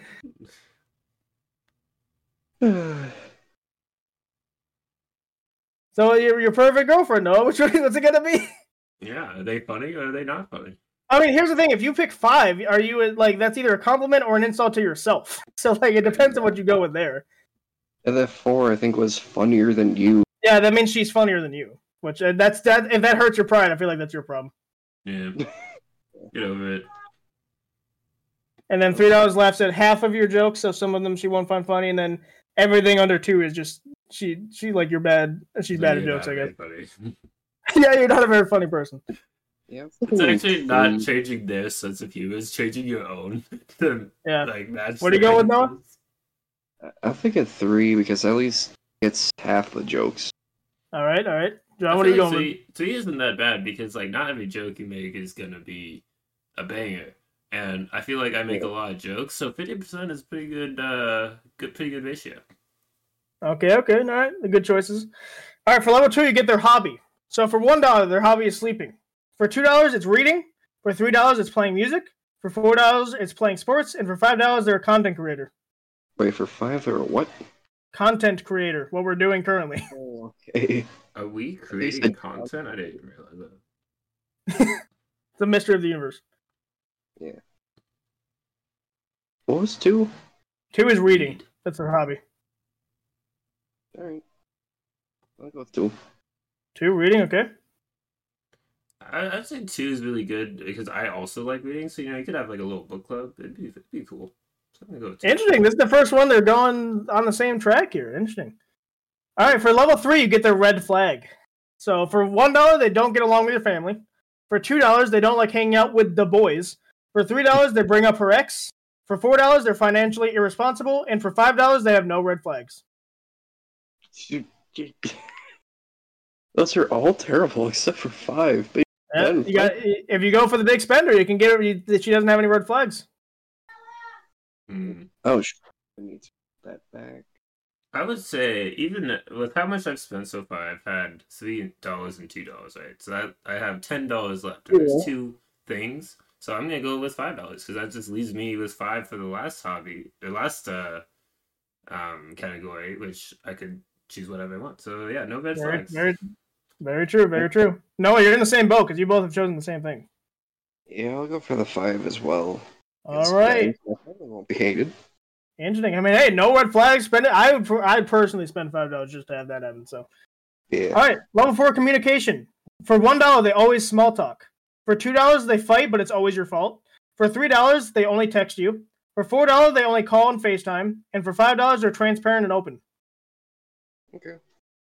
So your your perfect girlfriend, Noah. Which one? What's it gonna be? Yeah, are they funny or are they not funny? I mean, here's the thing: if you pick five, are you like that's either a compliment or an insult to yourself? So like, it depends on what you go with there. And that four, I think, was funnier than you. Yeah, that means she's funnier than you. Which uh, that's that. If that hurts your pride, I feel like that's your problem. Yeah. Get over it. And then three dollars laughs at half of your jokes, so some of them she won't find funny, and then everything under two is just she she like you're bad. She's bad at You're jokes, I not guess. very funny. Yeah, you're not a very funny person. Yeah, It's actually not changing their sense of humor, it's changing your own to Yeah. like match. What do you their go with, Noah? answers. I think a three because at least it's half the jokes. All right, all right. I John, what are you feel going like with? three, three isn't that bad because like not every joke you make is gonna be a banger, and I feel like I make a lot of jokes, so fifty percent is pretty good. Uh, good, pretty good ratio. Okay, okay, all right, the good choices. All right, for level two, you get their hobby. So for one dollar, their hobby is sleeping. For two dollars, it's reading. For three dollars, it's playing music. For four dollars, it's playing sports, and for five dollars, they're a content creator. Wait, for five or what? Content creator, what we're doing currently. Oh, okay. Are we creating said- content? I didn't even realize that. It's the mystery of the universe. Yeah. What was two? Two is reading. That's their hobby. Alright. I'll go with two. Two, reading, okay. I, I'd say two is really good because I also like reading. So you know, you could have like a little book club. It'd be, it'd be cool. So I'm gonna go with two. Interesting. This is the first one they're going on the same track here. Interesting. All right, for level three, you get their red flag. So for one dollar, they don't get along with your family. For two dollars, they don't like hanging out with the boys. For three dollars, they bring up her ex. For four dollars, they're financially irresponsible. And for five dollars, they have no red flags. Those are all terrible except for five. Big Yeah, Ben. you got, if you go for the big spender, you can get her that she doesn't have any red flags. Hmm. Oh, sh- I need to put that back. I would say even with how much I've spent so far, I've had three dollars and two dollars, right? So that I have ten dollars left. And there's two things, so I'm gonna go with five dollars because that just leaves me with five for the last hobby, the last uh, um category, which I could choose whatever I want. So yeah, no red Very, flags. very, very true. Very true. No, you're in the same boat because you both have chosen the same thing. Yeah, I'll go for the five as well. All right. I won't be hated. Interesting. I mean, hey, no red flags. Spend it. I would. I personally spend five dollars just to have that happen. So, Yeah. all right. Level four communication. For one dollar, they always small talk. For two dollars, they fight, but it's always your fault. For three dollars, they only text you. For four dollars, they only call and FaceTime. And for five dollars, they're transparent and open. Okay.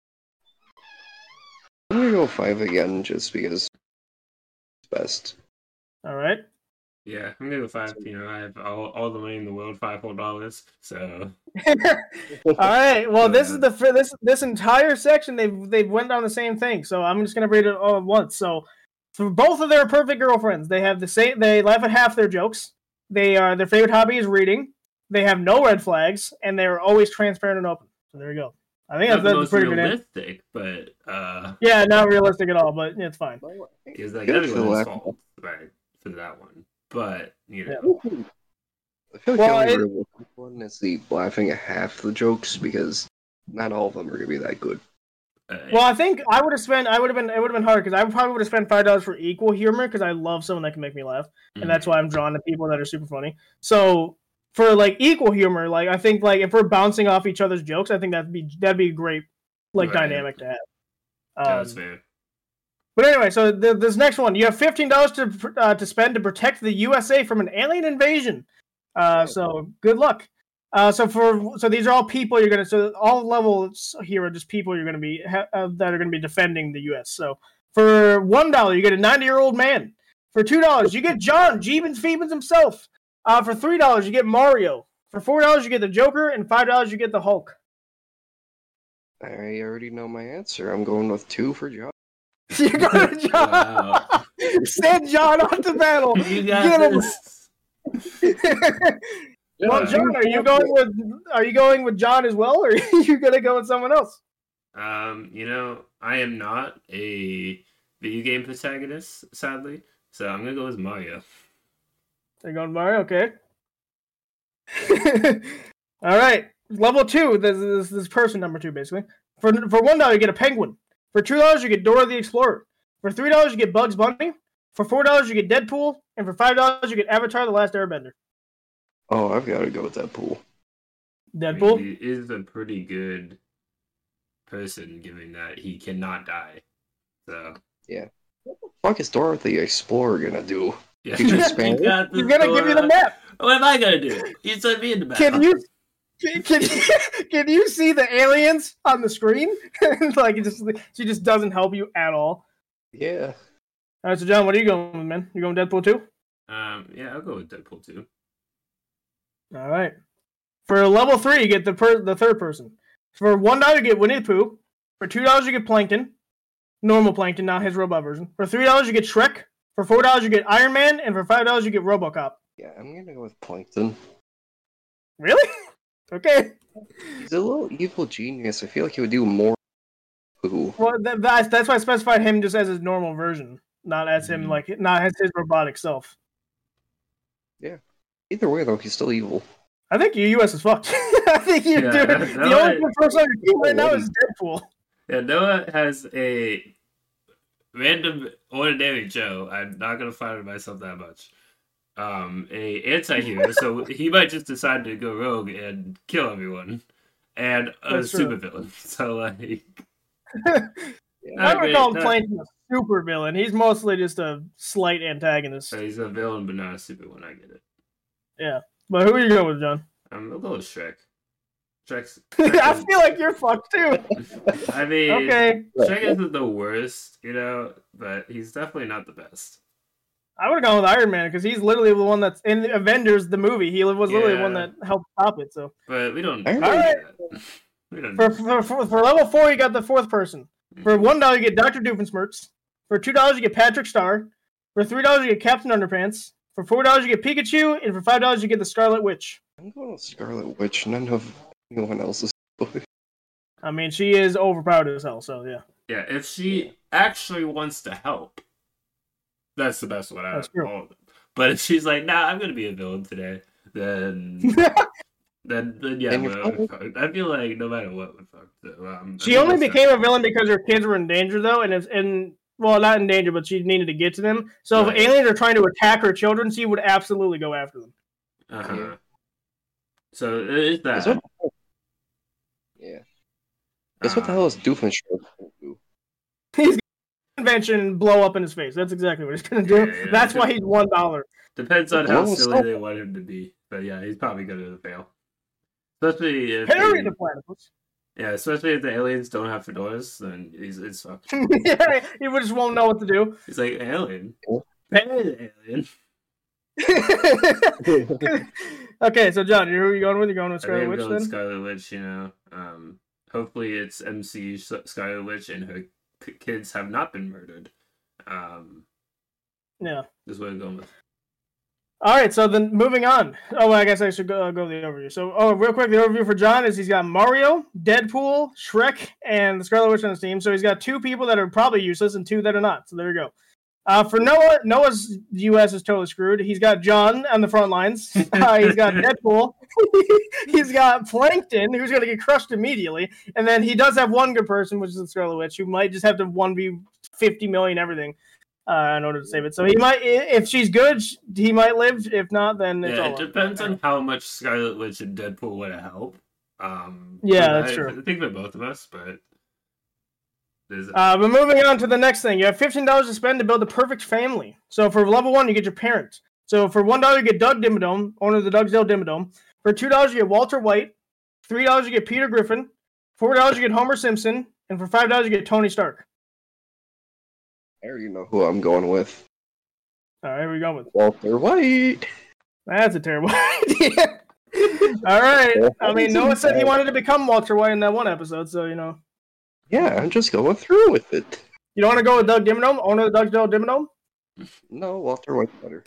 I'm gonna go five again just because it's best. All right. Yeah, I'm gonna go five. You know, I have all, all the money in the world, five whole dollars. So All right. Well, this is the for this this entire section they've they've went down the same thing. So I'm just gonna read it all at once. So for both of their perfect girlfriends, they have the same. They laugh at half their jokes. They are their favorite hobby is reading. They have no red flags, and they are always transparent and open. So there you go. I think not that's, the that's a most pretty good answer. realistic, but uh, Yeah, not realistic at all, but it's fine. because like Good for the everyone's laugh. fault, right, for that one. But you know, Yeah. I feel like Well, the only it- realistic one is the laughing at half the jokes because not all of them are gonna be that good. uh, Well, I think I would have spent. I would have been. It would have been hard because I probably would have spent five dollars for equal humor because I love someone that can make me laugh, and that's why I'm drawn to people that are super funny. So for like equal humor, like I think like if we're bouncing off each other's jokes, I think that'd be that'd be a great like Right. dynamic to have. yeah, that's Um, fair. But anyway, so the, this next one, you have fifteen dollars to uh, to spend to protect the U S A from an alien invasion. Uh, so good luck. Uh, so for so these are all people you're gonna. So all levels here are just people you're gonna be ha- uh, that are gonna be defending the U S. So for one dollar, you get a ninety year old man. For two dollars, you get John Jeebens Phoebens himself. Uh, for three dollars, you get Mario. For four dollars, you get the Joker, and five dollars, you get the Hulk. I already know my answer. I'm going with two for John. You got John. Wow. Send John off to battle. You Get got him. this. Well, John, are you going with are you going with John as well, or are you gonna go with someone else? Um, you know, I am not a video game protagonist, sadly, so I'm gonna go with Mario. They're going Mario, okay. All right, level two. This is this person number two, basically. For for one dollar, you get a penguin. For two dollars, you get Dora the Explorer. For three dollars, you get Bugs Bunny. For four dollars, you get Deadpool, and for five dollars, you get Avatar: The Last Airbender. Oh, I've got to go with Deadpool. Deadpool. He is a pretty good person, given that he cannot die. So Fuck is Dora the Explorer gonna do? yeah, Teach you Spanish? You got He's this, gonna give you the Dora. map. What am I gonna do? You sent me in the map. Can you can, can, can you see the aliens on the screen? Like it just she just doesn't help you at all. Yeah. All right, so John, what are you going with, man? You going Deadpool too? Um, yeah, I'll go with Deadpool too. All right. For level three, you get the per- the third person. For one dollar, you get Winnie the Pooh. For two dollars, you get Plankton, normal Plankton, not his robot version. For three dollars, you get Shrek. For four dollars, you get Iron Man, and for five dollars, you get RoboCop. Yeah, I'm gonna go with Plankton. Really? Okay. He's a little evil genius. I feel like he would do more. Who? Well, that, that's that's why I specified him just as his normal version, not as him like not as his robotic self. Yeah. Either way, though, he's still evil. I think U S is fucked. I think you're Yeah, doing no, the only I- good person on your team right now is Deadpool. Yeah, Noah has a random ordinary Joe. I'm not gonna flatter myself that much. Um, a anti-hero, so he might just decide to go rogue and kill everyone, and a That's true. supervillain. So like, Yeah. not I don't great, call not- Plankton a super villain. He's mostly just a slight antagonist. so he's a villain, but not a supervillain. I get it. Yeah. But who are you going with, John? I'm a little Shrek. Shrek's. I Shrek is- feel like you're fucked too. I mean, Okay. Shrek isn't the worst, you know, but he's definitely not the best. I would have gone with Iron Man because he's literally the one that's in Avengers, the movie. He was literally the one Yeah. that helped stop it. So But we don't. Iron we don't Man- do that. We don't. for do for, for, for level four, you got the fourth person. For one dollar, you get Doctor Doofenshmirtz. For two dollars, you get Patrick Star. For three dollars, you get Captain Underpants. For four dollars, you get Pikachu, and for five dollars, you get the Scarlet Witch. I'm going with Scarlet Witch. None of anyone else's. I mean, she is overpowered as hell. So yeah, Yeah, if she actually wants to help, that's the best one out That's of true. all of them. But if she's like, nah, I'm gonna be a villain today, then then, then yeah, And you're we're, we're probably- fucked. I feel like no matter what, we're fucked. So, um, I she think only that's became a definitely- villain because her kids were in danger, though, and if and well, not in danger, but she needed to get to them. So Right. if aliens are trying to attack her children, she would absolutely go after them. Uh-huh. Yeah. So it's Guess that. what? Yeah. Guess what the Uh, hell is Doofenshmirtz gonna do? He's invention blow up in his face. That's exactly what he's gonna do. Yeah, yeah, That's yeah. why he's one dollar. Depends on how Blow silly stuff. they want him to be. But yeah, he's probably gonna fail. Especially if Harry they- the platypus. yeah, especially if the aliens don't have fedoras, then he's it's fucked. Yeah, he would just won't know what to do. He's like alien. Cool. Hey, alien. Okay, so John, who are you going with? You going with I think Scarlet I'm Witch going with then? Scarlet Witch. You know, um, hopefully it's M C U S- Scarlet Witch and her k- kids have not been murdered. Um, Yeah. is what I'm going with. All right, so then moving on. Oh, well, I guess I should go, uh, go the overview. So, oh, real quick, the overview for John is he's got Mario, Deadpool, Shrek, and the Scarlet Witch on his team. So he's got two people that are probably useless and two that are not. So there you go. Uh, for Noah, Noah's U S is totally screwed. He's got John on the front lines. Uh, he's got Deadpool. He's got Plankton, who's going to get crushed immediately. And then he does have one good person, which is the Scarlet Witch, who might just have to one v fifty million everything. Uh, in order to save it, so he might. If she's good, he might live. If not, then it's Yeah, all it up. depends on how much Scarlet Witch and Deadpool would help. Um, Yeah, so that's I, true. I think for both of us, but there's Uh, but moving on to the next thing, you have fifteen dollars to spend to build the perfect family. So for level one, you get your parents. So for one dollar, you get Doug Dimmadome, owner of the Dugsdale Dimmadome. For two dollars, you get Walter White. Three dollars, you get Peter Griffin. Four dollars, you get Homer Simpson, and for five dollars, you get Tony Stark. I already know who I'm going with. All right, here we go with. Walter White. That's a terrible idea. All right. I mean, Noah said he wanted to become Walter White in that one episode, so you know. Yeah, I'm just going through with it. You don't want to go with Doug Dimmadome, owner of the Dugsdale Dimmadome? No, Walter White's better.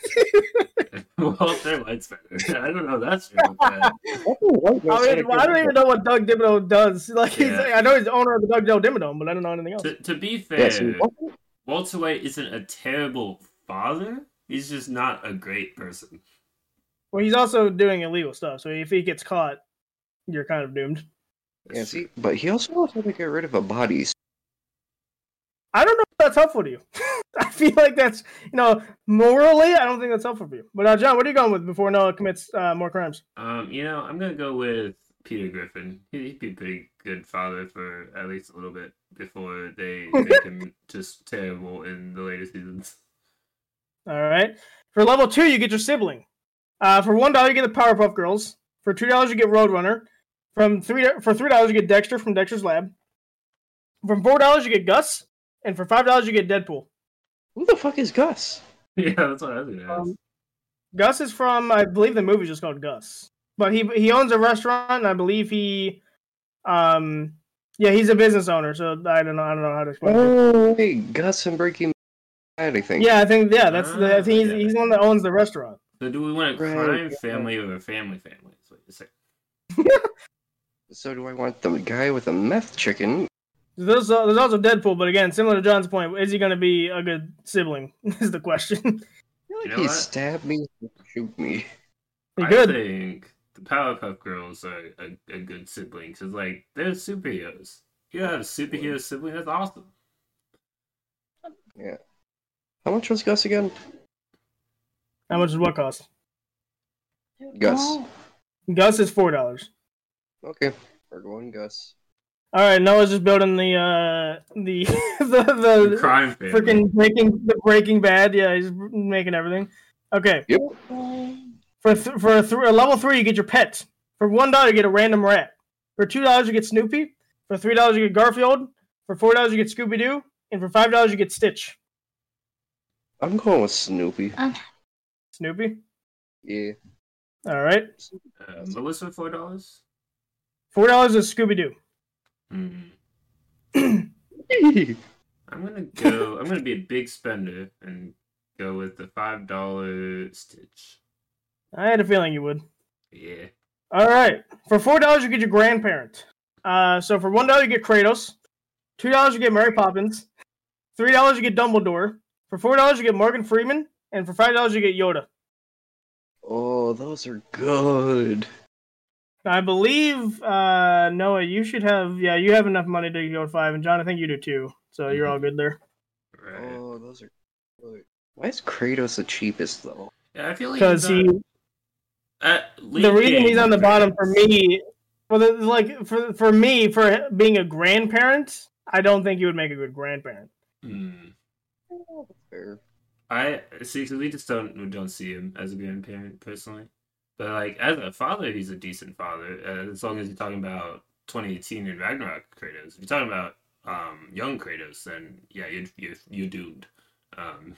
Walter White's better. I don't know. That's true. But Walter White knows I how mean, to I don't get- even know what Doug Dimmadome does. Like, he's, Yeah. I know he's the owner of the Dugsdale Dimmadome, but I don't know anything else. to, to be fair, Yeah, so Walter- Walter White isn't a terrible father. He's just not a great person. Well, he's also doing illegal stuff, so if he gets caught, you're kind of doomed. That's yeah, true. see, but he also knows how to get rid of a body. I don't know if that's helpful to you. I feel like that's, you know, morally, I don't think that's helpful for you. But, uh, John, what are you going with before Noah commits uh, more crimes? Um, you know, I'm gonna go with Peter Griffin. He- He'd be a pretty good father for at least a little bit before they make him just terrible in the later seasons. All right. For level two, you get your sibling. Uh, for one dollar, you get the Powerpuff Girls. For two dollars, you get Roadrunner. From three for three dollars, you get Dexter from Dexter's Lab. From four dollars, you get Gus, and for five dollars, you get Deadpool. Who the fuck is Gus? Yeah, that's what I was gonna ask. Um, Gus is from, I believe the movie's just called Gus, but he he owns a restaurant, and I believe he, um, yeah, he's a business owner. So I don't know, I don't know how to explain it. Oh, wait, Gus and Breaking Bad, I think. Yeah, I think yeah, that's the, I think he's, Ah, yeah. he's the one that owns the restaurant. So do we want a Right, crime yeah. family or a family family? That's what you're saying. So do I want the guy with a meth chicken? There's, uh, there's also Deadpool, but again, similar to John's point, is he going to be a good sibling? Is the question. You know he what? stabbed me, shoot me. He I could. think the Powerpuff Girls are a, a good sibling because, like, they're superheroes. You have a superhero sibling, that's awesome. Yeah. How much was Gus again? How much does what cost? Gus. Gus is four dollars. Okay, we're going Gus. All right, Noah's just building the uh the the the, The crime family. freaking breaking the Breaking Bad. Yeah, he's making everything. Okay. Yep. For th- for a, th- a level three, you get your pet. For one dollar, you get a random rat. For two dollars, you get Snoopy. For three dollars, you get Garfield. For four dollars, you get Scooby Doo. And for five dollars, you get Stitch. I'm going with Snoopy. Snoopy. Yeah. All right. Uh, Melissa, four dollars. Four dollars is Scooby Doo. Hmm. I'm gonna go. I'm gonna be a big spender and go with the five dollar Stitch. I had a feeling you would. Yeah. All right. For four dollars, you get your grandparent. Uh, so for one dollar, you get Kratos. Two dollars, you get Mary Poppins. Three dollars, you get Dumbledore. For four dollars, you get Morgan Freeman. And for five dollars, you get Yoda. Oh, those are good. I believe, uh, Noah, you should have, yeah, you have enough money to go to five, and John, I think you do too. So you're all good there. Right. Oh, those are good. Why is Kratos the cheapest though? Yeah, I feel like Because he, At the reason he's on the bottom for me, well, the, like for for me for being a grandparent, I don't think he would make a good grandparent. Hmm. Oh, that's fair. I see because we just don't we don't see him as a grandparent personally, but like as a father, he's a decent father uh, as long as you're talking about twenty eighteen and Ragnarok Kratos. If you're talking about um, young Kratos, then yeah, you're you're, you're doomed. Um,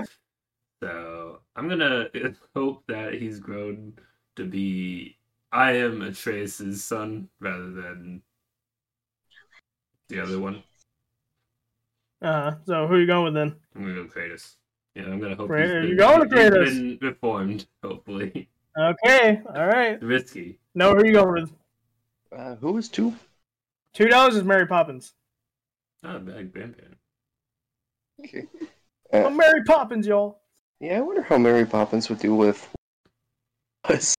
so I'm gonna hope that he's grown to be I am Atreus' son rather than the other one. Uh, so who are you going with then? I'm gonna go Kratos. Yeah, I'm gonna hope Right, he's you're been, going with he's Kratos. been reformed. Hopefully, Okay, all right. risky. No, who are you going with? Uh, who was two? Two dollars is Mary Poppins. Not a bad grandparent. Okay. Oh, Uh, Mary Poppins, y'all. yeah, I wonder how Mary Poppins would do with us.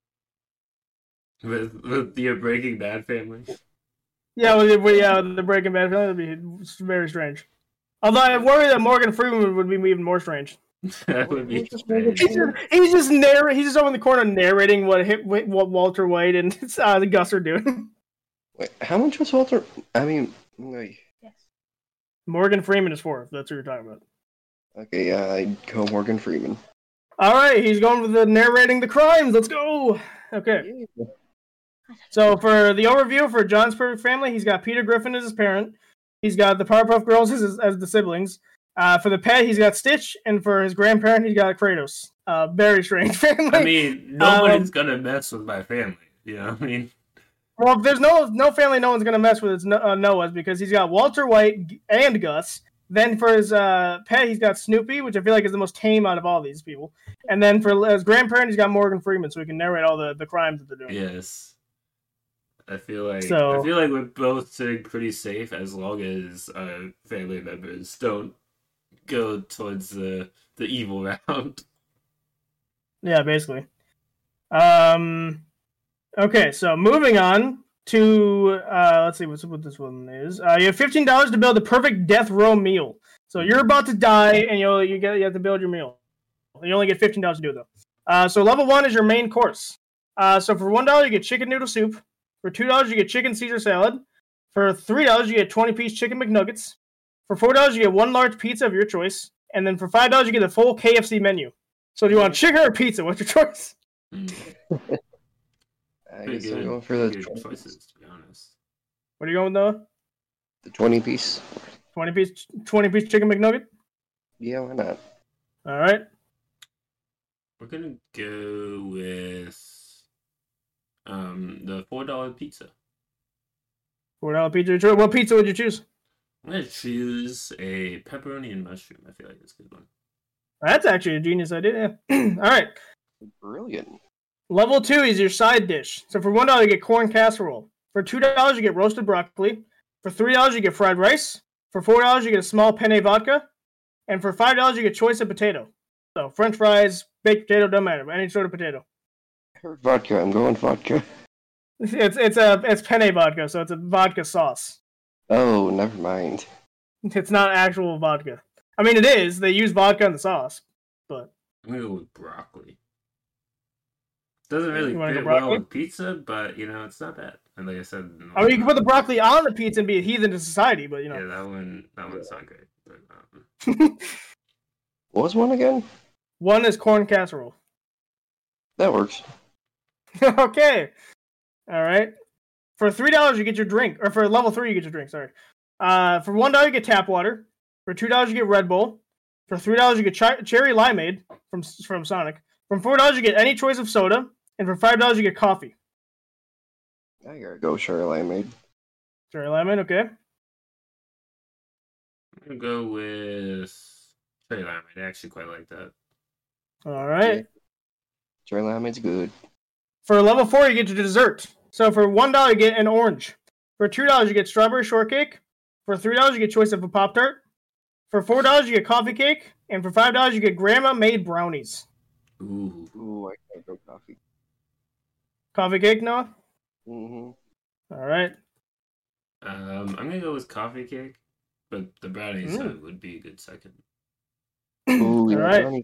With with the Breaking Bad family. Yeah, well, if we, yeah, the Breaking Bad family would be very strange. Although I worry that Morgan Freeman would be even more strange. That would be Just strange. He's just, he's just narr- He's just over in the corner narrating what hit, what Walter White and uh, the Gus are doing. Wait, how much was Walter? I mean, like, Morgan Freeman is fourth. That's what you're talking about. okay, yeah, I'd go Morgan Freeman. All right, he's going with the narrating the crimes. Let's go. Okay. Yeah. So for the overview for John's Perfect Family, he's got Peter Griffin as his parent. He's got the Powerpuff Girls as, as the siblings. Uh, for the pet, he's got Stitch, and for his grandparent, he's got Kratos. Uh, very strange family. I mean, nobody's Um, gonna mess with my family. You know what I mean? Well, if there's no no family no one's gonna mess with, it's no, uh, Noah's because he's got Walter White and Gus. Then for his uh, pet, he's got Snoopy, which I feel like is the most tame out of all these people. And then for his grandparent, he's got Morgan Freeman, so he can narrate all the, the crimes that they're doing. Yes. I feel like So- I feel like we're both sitting pretty safe as long as our family members don't go towards the the evil route. Yeah, basically. Um. Okay, so moving on to uh, let's see what's what this one is. Uh, you have fifteen dollars to build the perfect death row meal. So you're about to die, and you you get you have to build your meal. You only get fifteen dollars to do it though. Uh, so level one is your main course. Uh, so for one dollar you get chicken noodle soup. For two dollars you get chicken Caesar salad. For three dollars you get twenty piece chicken McNuggets. For four dollars you get one large pizza of your choice. And then for five dollars you get the full K F C menu. So do you want chicken or pizza? What's your choice? Mm, I pretty guess I'm good, going for the pretty good twenty, choices, to be honest. What are you going with, Noah? the twenty piece. twenty piece twenty piece chicken McNugget? Yeah, why not? All right. We're gonna go with um the four dollar pizza. four dollar pizza. Your choice. What pizza would you choose? I'm gonna choose a pepperoni and mushroom. I feel like it's a good one. That's actually a genius idea. Yeah. All right. Brilliant. Level two is your side dish. So for one dollar, you get corn casserole. For two dollars, you get roasted broccoli. For three dollars, you get fried rice. For four dollars, you get a small penne vodka. And for five dollars, you get choice of potato. So French fries, baked potato, doesn't matter. Any sort of potato. I heard vodka. I'm going vodka. It's it's a it's penne vodka, so it's a vodka sauce. Oh, never mind. It's not actual vodka. I mean, it is. They use vodka in the sauce, but I'm gonna go with broccoli. Doesn't really You wanna fit go well broccoli? with pizza, but you know it's not bad. And like I said, I mean, you can put the broccoli on the pizza and be a heathen to society, but you yeah, know. that one that one's not great. But, um, What was one again? One is corn casserole. That works. Okay. All right. For three dollars, you get your drink, or for level three, you get your drink. Sorry. Uh, for one dollar, you get tap water. For two dollars, you get Red Bull. For three dollars, you get ch- cherry limeade from from Sonic. From four dollars, you get any choice of soda, and for five dollars, you get coffee. I gotta go Charlotte made. Cherry limeade, okay. I'm gonna go with cherry lime. I actually quite like that. All right. Charlotte made's good. For level four, you get your dessert. So for one dollar, you get an orange. For two dollars, you get strawberry shortcake. For three dollars, you get choice of a Pop Tart. For four dollars, you get coffee cake. And for five dollars, you get grandma made brownies. Ooh. Ooh, I gotta go coffee. Coffee cake, Noah? Mm-hmm. All right. Um, I'm gonna go with coffee cake, but the brownies Mm. uh, would be a good second. Ooh, All yeah, right. brownie.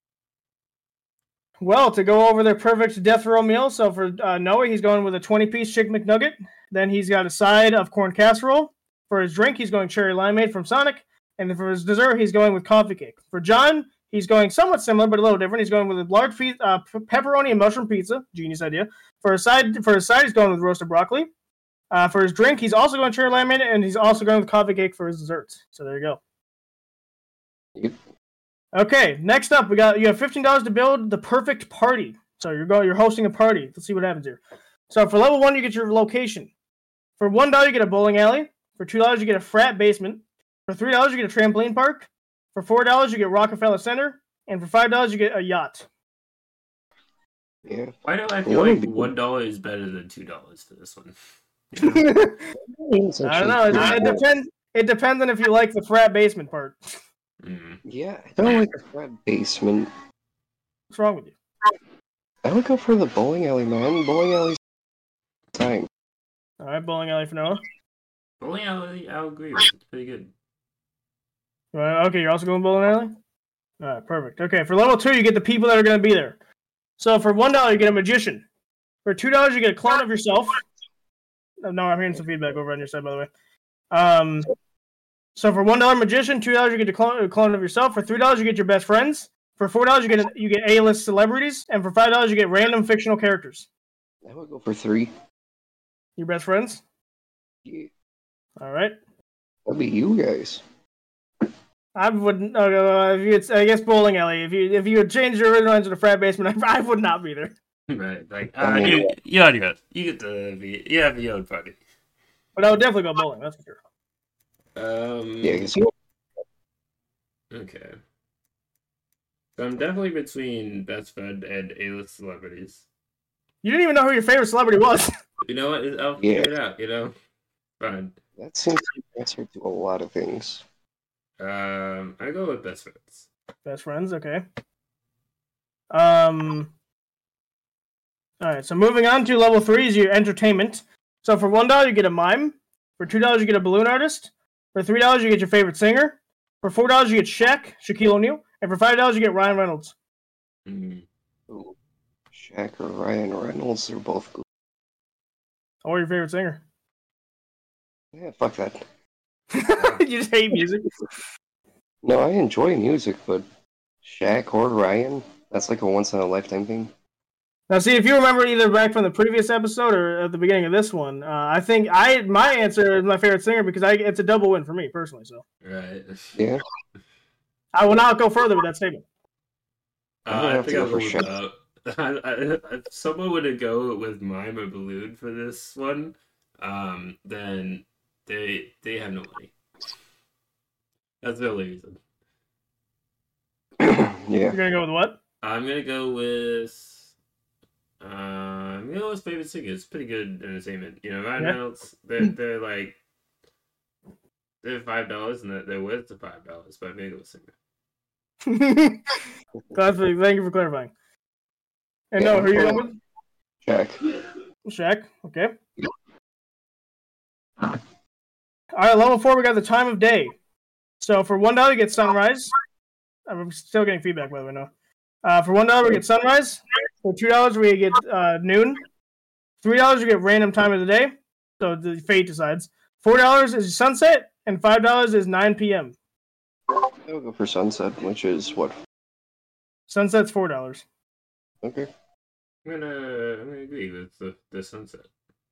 Well, to go over their perfect death row meal, so for uh, Noah, he's going with a twenty-piece Chick McNugget. Then he's got a side of corn casserole. For his drink, he's going cherry limeade from Sonic. And then for his dessert, he's going with coffee cake. For John, he's going somewhat similar, but a little different. He's going with a large pe- uh, pepperoni and mushroom pizza. Genius idea. For his side, for his side, he's going with roasted broccoli. Uh, for his drink, he's also going cherry limeade, and he's also going with coffee cake for his desserts. So there you go. Yep. Okay, next up, we got you have fifteen dollars to build the perfect party. So you're going, you're hosting a party. Let's see what happens here. So for level one, you get your location. For one dollar, you get a bowling alley. For two dollars, you get a frat basement. For three dollars, you get a trampoline park. For four dollars, you get Rockefeller Center, and for five dollars, you get a yacht. Yeah. Why do I feel What like would be- one dollar is better than two dollars for this one? I don't know. It, it depends. It depends on if you like the frat basement part. Mm. Yeah, I don't like the frat basement. What's wrong with you? I would go for the bowling alley, man. Bowling alley's time. All right, bowling alley for Noah. Bowling alley, I'll agree with. It's pretty good. Right, okay, you're also going bowling alley? All right, perfect. Okay, for level two, you get the people that are going to be there. So for one dollar, you get a magician. For two dollars, you get a clone of yourself. Oh, no, I'm hearing some feedback over on your side, by the way. Um, so for one dollar, magician. Two dollars, you get a clone, a clone of yourself. For three dollars, you get your best friends. For four dollars, you get a, you get A-list celebrities, and for five dollars, you get random fictional characters. I would go for three. Your best friends. Yeah, All right. that'd be you guys. I wouldn't. Uh, if you, it's, I guess bowling alley. If you if you had changed your original answer to frat basement, I, I would not be there. Right, like I uh, mean- you, you already got, you get to be, you have your own party. But I would definitely go bowling. That's for sure. Um, Yeah, because you Okay. So I'm definitely between best friend and A-list celebrities. You didn't even know who your favorite celebrity was. You know what? I'll Yeah. figure it out. You know, fine. that seems to be the answer to a lot of things. Um, I go with best friends. Best friends, okay. Um. All right, so moving on to level three is your entertainment. So for one dollar, you get a mime. For two dollars, you get a balloon artist. For three dollars, you get your favorite singer. For four dollars, you get Shaq, Shaquille O'Neal, and for five dollars, you get Ryan Reynolds. Mm. Ooh, Shaq or Ryan Reynolds, they're both good. Or your favorite singer. Yeah, fuck that. You just hate music. No, I enjoy music, but Shaq or Ryan, that's like a once in a lifetime thing. Now, see, if you remember either back from the previous episode or at the beginning of this one, uh, I think I my answer is my favorite singer because I it's a double win for me personally. So Right. Yeah. I will not go further with that statement. Uh, I'm gonna I have to think go I'll for go with, Shaq. uh, I, I, if someone were to go with mime or balloon for this one, um, then they they have no money. That's the only reason. Yeah. You're gonna go with what? I'm gonna go with. Uh, I'm gonna go with favorite singer. It's pretty good entertainment. You know, Ryan Yeah. Reynolds. They're they're like they're five dollars and they're, they're worth the five dollars. But I'm gonna go with singer. Glad for, thank you for clarifying. And Yeah, no, who are you well- going with? Check. Shaq. Okay. All right, level four. We got the time of day. So for one dollar, you get sunrise. I'm still getting feedback, by the way. No. Uh, for one dollar, we get sunrise. For two dollars, we get uh, noon. Three dollars, you get random time of the day. So the fate decides. Four dollars is sunset, and five dollars is nine p.m. I'll go for sunset, which is what? Sunset's four dollars. Okay. I'm gonna I'm gonna agree with the, the sunset.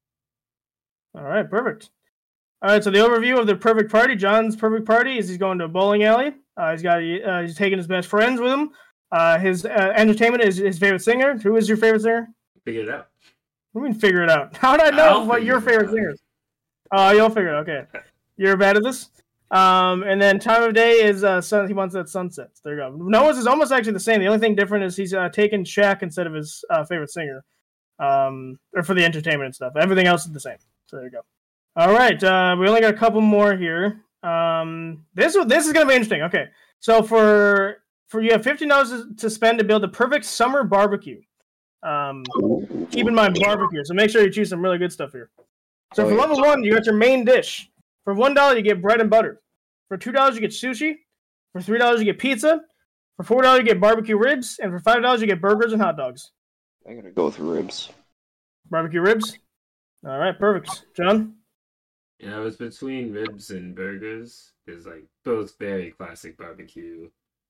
All right, perfect. All right, so the overview of the perfect party. John's perfect party is he's going to a bowling alley. Uh, he's got uh, he's taking his best friends with him. Uh, his uh, entertainment is his favorite singer. Who is your favorite singer? Figure it out. What do you mean figure it out? How did I know I'll what figure your it favorite out. singer is? Oh, you'll figure it out. Okay. You're bad at this? Um, and then time of day is uh, sun. He wants that sunset. There you go. Noah's is almost actually the same. The only thing different is he's uh, taken Shaq instead of his uh, favorite singer, um, or for the entertainment and stuff. Everything else is the same. So there you go. All right. Uh, we only got a couple more here. Um, this this is gonna be interesting. Okay. So for for you have fifteen dollars to spend to build the perfect summer barbecue. Um, keep in mind barbecue, so make sure you choose some really good stuff here. So Oh, for yeah. level one, you got your main dish. For one dollar, you get bread and butter. For two dollars, you get sushi. For three dollars, you get pizza. For four dollars, you get barbecue ribs, and for five dollars, you get burgers and hot dogs. I gotta go with ribs. Barbecue ribs. All right, perfect. John. Yeah, I was between ribs and burgers. Because like both very classic barbecue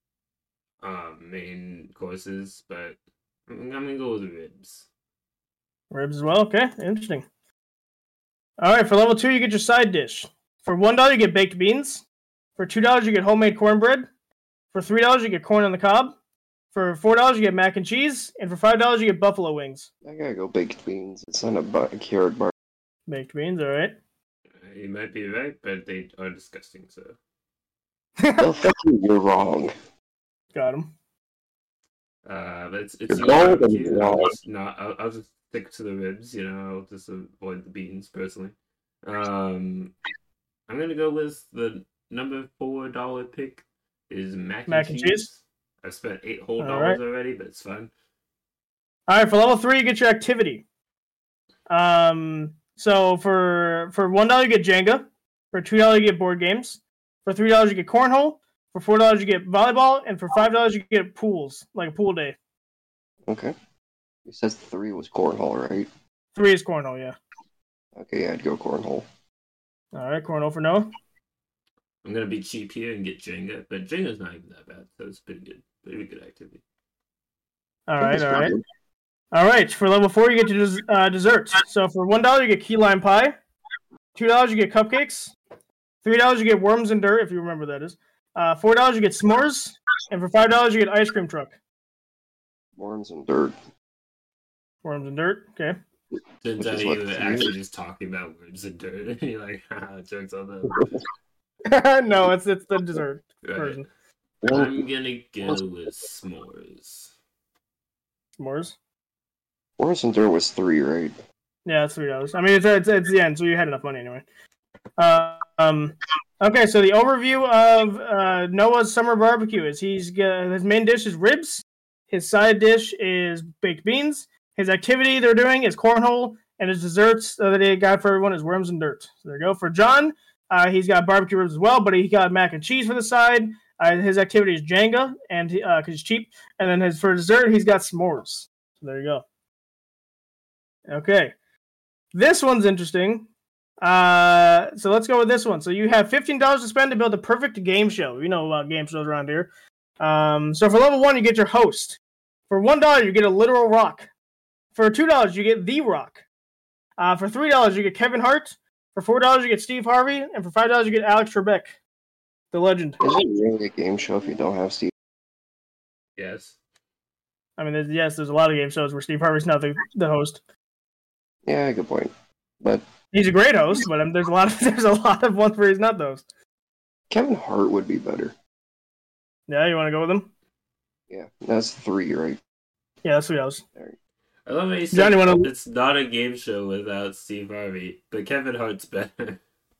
um main courses, but I'm, I'm gonna go with ribs. Ribs as well. Okay, interesting. All right, for level two, you get your side dish. For one dollar, you get baked beans. For two dollars, you get homemade cornbread. For three dollars, you get corn on the cob. For four dollars, you get mac and cheese. And for five dollars, you get buffalo wings. I gotta go baked beans. It's not a backyard bar. Baked beans, all right. Uh, You might be right, but they are disgusting. So Oh, fuck you, you're wrong. Got him. uh, but it's it's You're not wrong, barbecue. and I'll wrong. just not. I'll, I'll just stick to the ribs. You know, I'll just avoid the beans personally. Um, I'm gonna go with the number four dollar pick is mac, Mac and and cheese. cheese? I've spent eight whole All dollars right. already, but it's fine. All right, for level three, you get your activity. Um, so for for one dollar, you get Jenga. For two dollars, you get board games. For three dollars, you get cornhole. For four dollars, you get volleyball, and for five dollars, you get pools, like a pool day. Okay. He says three was cornhole, right? Three is cornhole, yeah. Okay, yeah, I'd go cornhole. All right, cornhole for Noah. I'm gonna be cheap here and get Jenga, but Jenga's not even that bad, so it's pretty good. Pretty good activity. All I think right, it's all right. fine. All right, for level four, you get to des- uh, desserts. So for one dollar, you get key lime pie. Two dollars, you get cupcakes. Three dollars, you get worms and dirt, if you remember what that is. Uh, Four dollars, you get s'mores. And for five dollars, you get ice cream truck. Worms and dirt. Worms and dirt, okay. Turns Which out is you what were three actually is. just talking about words and dirt, and you're like, haha, jokes on them. No, it's it's the dessert Right. version. I'm gonna go with s'mores. S'mores. Worms and dirt was three, right? Yeah, it's three dollars. I mean, it's, it's it's the end, so you had enough money anyway. Uh, um, okay, so the overview of uh, Noah's summer barbecue is he's got, his main dish is ribs. His side dish is baked beans. His activity they're doing is cornhole, and his desserts uh, that he got for everyone is worms and dirt. So there you go. For John, uh, he's got barbecue ribs as well, but he got mac and cheese for the side. Uh, his activity is Jenga, and because uh, he's cheap. And then his for dessert, he's got s'mores. So there you go. Okay. This one's interesting. Uh, so let's go with this one. So you have fifteen dollars to spend to build the perfect game show. You know about game shows around here. Um, so for level one, you get your host. For one dollar, you get a literal rock. For two dollars, you get The Rock. Uh, for three dollars, you get Kevin Hart. For four dollars, you get Steve Harvey. And for five dollars, you get Alex Trebek, the legend. Is it really a game show if you don't have Steve? Yes. I mean, there's, yes, there's a lot of game shows where Steve Harvey's not the, the host. Yeah, good point. But He's a great host, but um, there's a lot of there's a lot of ones where he's not the host. Kevin Hart would be better. Yeah, you want to go with him? Yeah, that's three, right? Yeah, that's three dollars. I love how you said Johnny, wanna- it's not a game show without Steve Harvey, but Kevin Hart's better.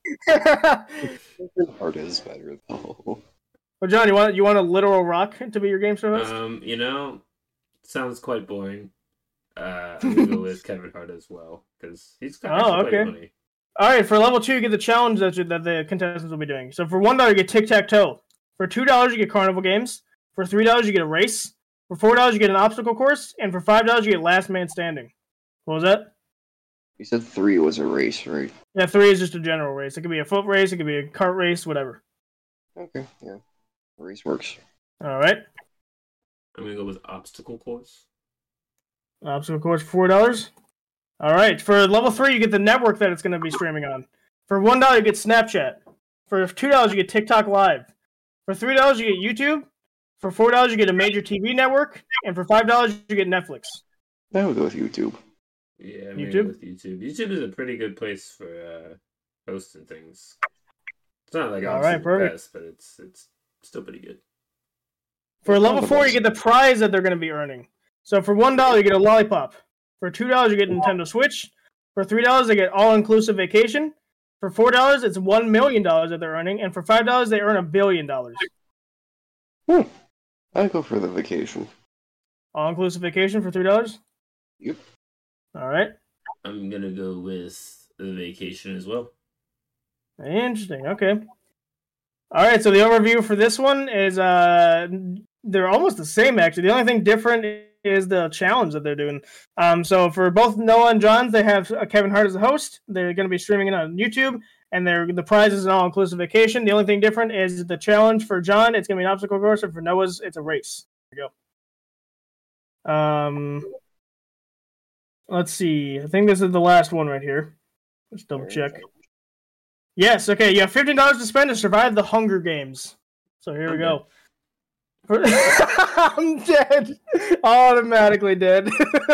Kevin Hart is better though. Well, John, you want you want a literal rock to be your game show host? Um, you know, sounds quite boring. Uh, I'm gonna go with Kevin Hart as well because he's got Oh, actually quite okay. funny. All right, for level two, you get the challenge that, you, that the contestants will be doing. So for one dollar, you get tic tac toe. For two dollars, you get carnival games. For three dollars, you get a race. For four dollars, you get an obstacle course, and for five dollars, you get last man standing. What was that? You said three was a race, right? Yeah, three is just a general race. It could be a foot race, it could be a cart race, whatever. Okay, yeah. Race works. All right. I'm gonna go with obstacle course. Obstacle course for four dollars. All right. For level three, you get the network that it's going to be streaming on. For one dollar, you get Snapchat. For two dollars, you get TikTok Live. For three dollars, you get YouTube. For four dollars, you get a major T V network. And for five dollars, you get Netflix. I would go with YouTube. Yeah, I'm YouTube? gonna go with YouTube. YouTube is a pretty good place for uh, hosting things. It's not like All obviously right, the perfect. best, but it's it's still pretty good. For level four, you get the prize that they're going to be earning. So for one dollar, you get a lollipop. For two dollars, you get Nintendo Switch. For three dollars, they get all-inclusive vacation. For four dollars, it's one million dollars that they're earning. And for five dollars, they earn a billion dollars. Hmm. I'd go for the vacation. All-inclusive vacation for three dollars? Yep. All right. I'm gonna go with the vacation as well. Interesting. Okay. All right. So the overview for this one is uh, they're almost the same actually. The only thing different is the challenge that they're doing. Um, so for both Noah and John's, they have uh, Kevin Hart as the host. They're going to be streaming it on YouTube, and they're the prize is an all-inclusive vacation. The only thing different is the challenge for John. It's going to be an obstacle course, and for Noah's, it's a race. There you go. Um, let's see. I think this is the last one right here. Let's double check. Yes, okay, you have fifteen dollars to spend to survive the Hunger Games. So here we go. For- I'm dead. Automatically dead.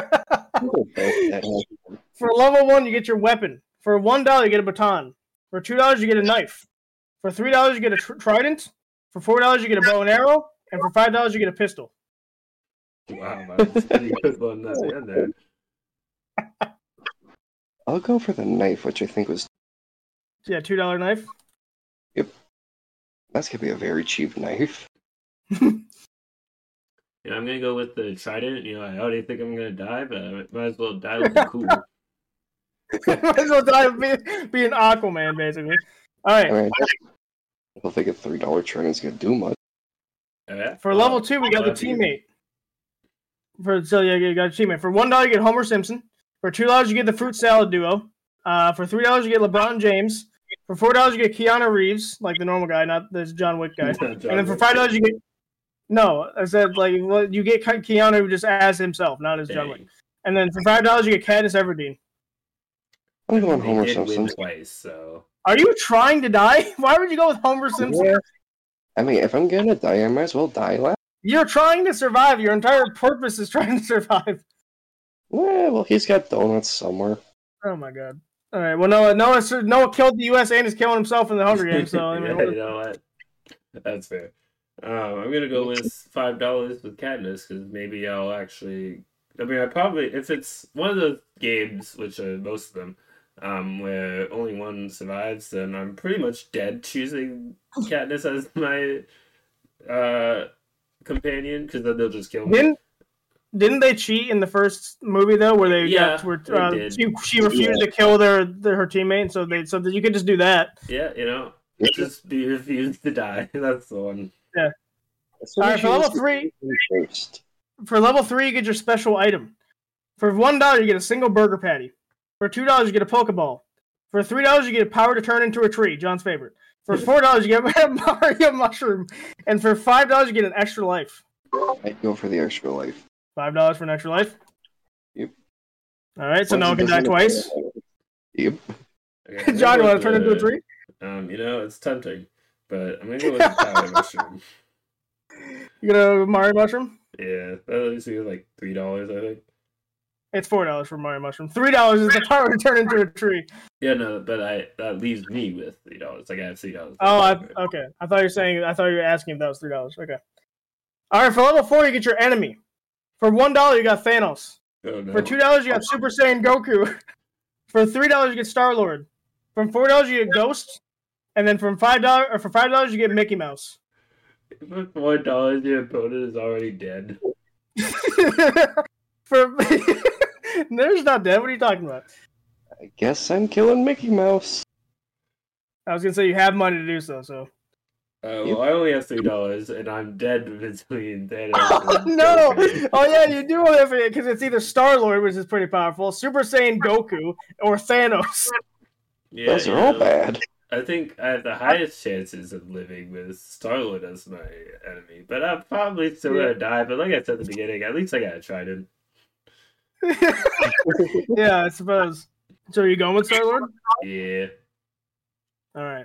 For level one, you get your weapon. For one dollar, you get a baton. For two dollars, you get a knife. For three dollars, you get a tr- trident. For four dollars, you get a bow and arrow. And for five dollars, you get a pistol. Wow, that's pretty good one at the end there. I'll go for the knife, which I think was... Yeah, two dollar knife. Yep. That's gonna be a very cheap knife. Yeah, I'm gonna go with the trident. You know, I already think I'm gonna die, but I might as well die looking cool. Might as well die be, be an Aquaman, basically. All right. I mean, I don't think a three dollar trident's gonna do much. Yeah. For level two, we got the teammate. For so yeah, you got a teammate. For one dollar, you get Homer Simpson. For two dollars, you get the fruit salad duo. Uh, for three dollars, you get LeBron James. For four dollars, you get Keanu Reeves, like the normal guy, not this John Wick guy. John And then for Wick. five dollars, you get no. I said like well, you get Ke- Keanu just as himself, not as John Wick. Dang. And then for five dollars, you get Katniss Everdeen. I'm going They Homer did Simpson. win twice, so Are you trying to die? Why would you go with Homer Simpson? Yeah. I mean, if I'm gonna die, I might as well die last. You're trying to survive. Your entire purpose is trying to survive. Yeah, well, he's got donuts somewhere. Oh my god. All right. Well, Noah, Noah, Noah killed the U S and is killing himself in the Hunger Games. So I mean, yeah, you know what? That's fair. Um, I'm gonna go with five dollars with Katniss because maybe I'll actually. I mean, I probably if it's one of those games, which are most of them, um, where only one survives, then I'm pretty much dead choosing Katniss as my uh companion because then they'll just kill me. didn't didn't they cheat in the first movie though, where they Yeah, got, where they uh, did. she she refused to kill their, their her teammate, so they so that you could just do that. Yeah, you know, just be refused to die. That's the one. All right, for level three, First. for level three, you get your special item. For one dollar, you get a single burger patty. For two dollars, you get a Pokeball. For three dollars, you get power to turn into a tree. John's favorite. For four dollars, you get a Mario mushroom, and for five dollars, you get an extra life. I'd go for the extra life. Five dollars for an extra life. Yep. All right, so Once Noah it can die doesn't- twice. Yep. Okay, I'm John, you gonna want to go turn into a with, tree? Um, you know, it's tempting, but I'm gonna go with the power mushroom. You get a Mario mushroom? Yeah, that leaves me with like three dollars, I think. It's four dollars for Mario mushroom. Three dollars is the power to turn into a tree. Yeah, no, but I that leaves me with three dollars. Like I have three dollars. Oh, I, okay. I thought you were saying. I thought you were asking if that was three dollars. Okay. All right, for level four, you get your enemy. For one dollar, you got Thanos. Oh, no. For two dollars, you got Super Saiyan Goku. For three dollars, you get Star Lord. From four dollars, you get Ghost, and then from five dollars or for five dollars, you get Mickey Mouse. For one dollar, your opponent is already dead. For There's not dead. What are you talking about? I guess I'm killing Mickey Mouse. I was gonna say you have money to do so. So. Uh, well, I only have three dollars, and I'm dead between Thanos. Oh, no! Oh yeah, you do have it because it's either Star Lord, which is pretty powerful, Super Saiyan Goku, or Thanos. Yeah, Those are you all know, bad. I think I have the highest chances of living with Star Lord as my enemy, but I'm probably still Yeah. gonna die. But like I said at the beginning, at least I got Trident. Yeah, I suppose. So are you going with Star Lord? Yeah. All right.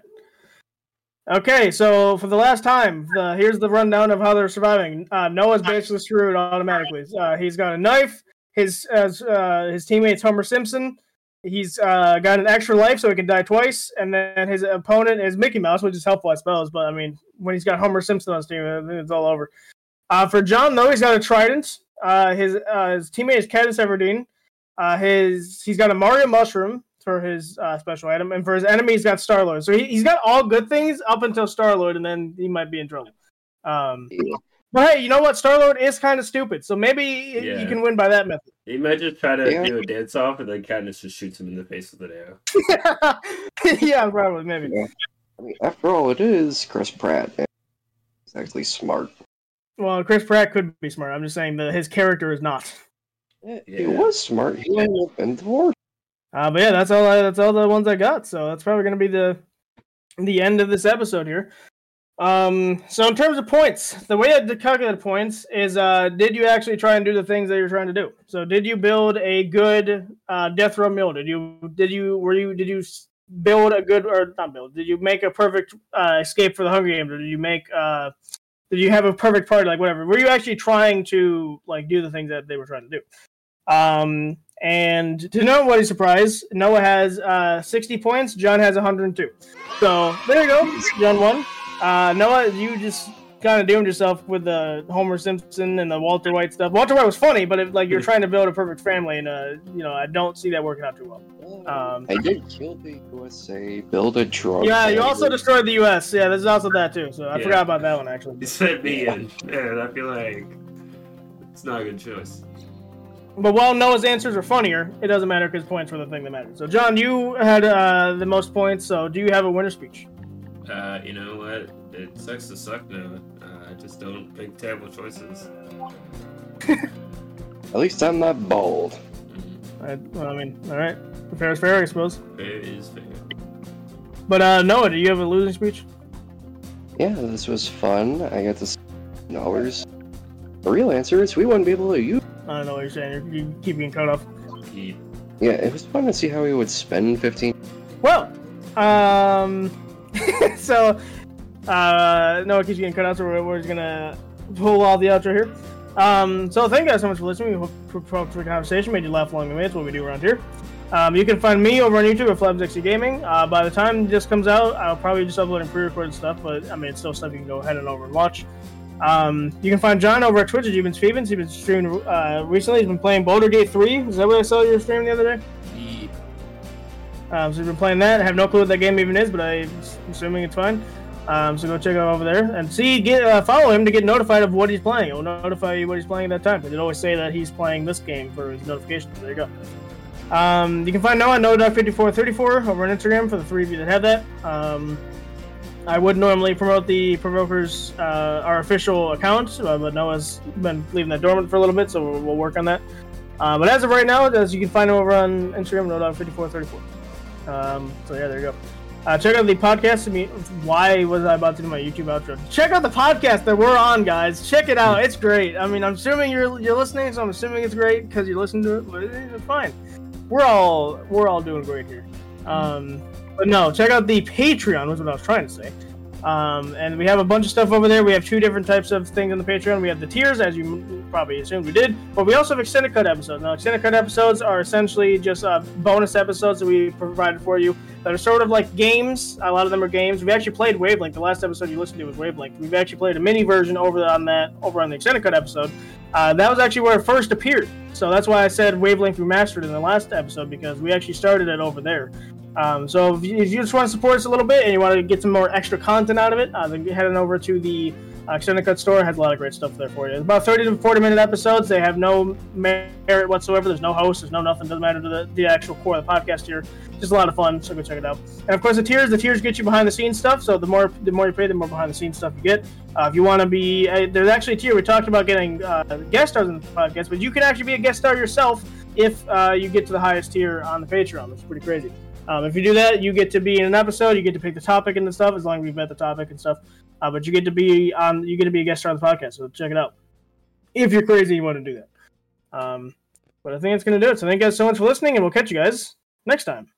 Okay, so for the last time, the, here's the rundown of how they're surviving. Uh, Noah's basically screwed automatically. Uh, he's got a knife. His as uh, his teammate's Homer Simpson. He's uh, got an extra life, so he can die twice. And then his opponent is Mickey Mouse, which is helpful, I suppose. But I mean, when he's got Homer Simpson on his team, I think it's all over. Uh, for John, though, he's got a trident. Uh, his uh, his teammate is Katniss Everdeen. Uh, his he's got a Mario Mushroom for his uh, special item, and for his enemy, he's got Star Lord. So he, he's got all good things up until Star Lord, and then he might be in trouble. Um, Yeah. but hey, you know what? Star Lord is kind of stupid, so maybe Yeah. you can win by that method. He might just try to Yeah. do a dance off, and then Katniss just shoots him in the face with an arrow. Yeah, probably, maybe. Yeah. I mean, after all, it is Chris Pratt. And he's actually smart. Well, Chris Pratt could be smart. I'm just saying that his character is not. Yeah, Yeah. He was smart. He ended up in the war. Uh, but yeah, that's all. I, that's all the ones I got. So that's probably going to be the the end of this episode here. Um, so in terms of points, the way to calculate points is, uh, did you actually try and do the things that you're trying to do? So did you build a good uh, death row meal? Did you did you were you did you build a good or not build? Did you make a perfect uh, escape for the Hunger Games? Or did you make uh, did you have a perfect party? Like whatever. Were you actually trying to like do the things that they were trying to do? Um, and to nobody's surprise, Noah has uh, sixty points. John has one hundred two. So there you go. John won. Uh, Noah, you just kind of doomed yourself with the Homer Simpson and the Walter White stuff. Walter White was funny, but it, like you're trying to build a perfect family, and uh, you know I don't see that working out too well. Um, I did kill the U S A, build a drug. yeah, you family. also destroyed the U S. Yeah, there's also that too. So I Yeah. forgot about that one actually. He sent me in, and I feel like it's not a good choice. But while Noah's answers are funnier, it doesn't matter because points were the thing that mattered. So John, you had uh, the most points. So do you have a winner speech? Uh, you know what? It sucks to suck now. Uh, I just don't make terrible choices. At least I'm not bald. Mm, All right, well, I mean, all right, fair is fair, I suppose. fair is fair. But uh, Noah, do you have a losing speech? Yeah, this was fun. I got to dollars. The real answer is we wouldn't be able to use. I don't know what you're saying. You're, you keep getting cut off. He, Yeah, it was fun to see how he would spend fifteen. Well, um, so uh, Noah keeps getting cut out, so we're, we're just gonna pull all the outro here. Um, so thank you guys so much for listening. We hope for the conversation made you laugh along the way. It's what we do around here. Um, you can find me over on YouTube at Flabsixty Gaming. Uh, by the time this comes out, I'll probably just uploading pre-recorded stuff, but I mean, it's still stuff you can go ahead and over and watch. Um, you can find John over at Twitch at Jubin Stevens. He's been streaming uh, recently. He's been playing Boulder Gate three. Is that what I saw you were streaming the other day? he, Um, so he's been playing that. I have no clue what that game even is, but I'm assuming it's fine. Um, so go check it out over there and see, get uh, follow him to get notified of what he's playing. It will notify you what he's playing at that time. Because it always say that he's playing this game for his notifications. There you go. Um, you can find Noah at Noah five four three four over on Instagram for the three of you that have that. Um, I would normally promote the Provokers, uh, our official account, uh, but Noah's been leaving that dormant for a little bit, so we'll, we'll work on that. Uh, but as of right now, as you can find him over on Instagram, Noah five four three four. Um, so yeah, there you go. Uh, check out the podcast. I mean, why was I about to do my YouTube outro? Check out the podcast that we're on, guys. Check it out. It's great. I mean, I'm assuming you're you're listening, so I'm assuming it's great because you're listening to it. But it's fine. We're all we're all doing great here. Um, but no, check out the Patreon. Was what I was trying to say. Um, and we have a bunch of stuff over there. We have two different types of things on the Patreon. We have the tiers, as you probably assumed we did. But we also have extended cut episodes. Now, extended cut episodes are essentially just uh, bonus episodes that we provided for you that are sort of like games. A lot of them are games. We actually played Wavelength. The last episode you listened to was Wavelength. We've actually played a mini version over on that, over on the extended cut episode. Uh, that was actually where it first appeared. So that's why I said Wavelength Remastered in the last episode, because we actually started it over there. Um, so if you, if you just want to support us a little bit and you want to get some more extra content out of it, uh, then head on over to the uh, Extended Cut store. It has a lot of great stuff there for you. It's about thirty to forty minute episodes. They have no merit whatsoever. There's no host. There's no nothing. Doesn't matter to the, the actual core of the podcast here. Just a lot of fun. So go check it out. And of course, the tiers. The tiers get you behind the scenes stuff. So the more the more you pay, the more behind the scenes stuff you get. Uh, if you want to be, uh, there's actually a tier we talked about getting uh, guest stars on the podcast, but you can actually be a guest star yourself if uh, you get to the highest tier on the Patreon, which is pretty crazy. Um, if you do that, you get to be in an episode. You get to pick the topic and the stuff, as long as we've met the topic and stuff. Uh, but you get to be on. You get to be a guest star on the podcast. So check it out. If you're crazy, and you want to do that. Um, but I think that's going to do it. So thank you guys so much for listening, and we'll catch you guys next time.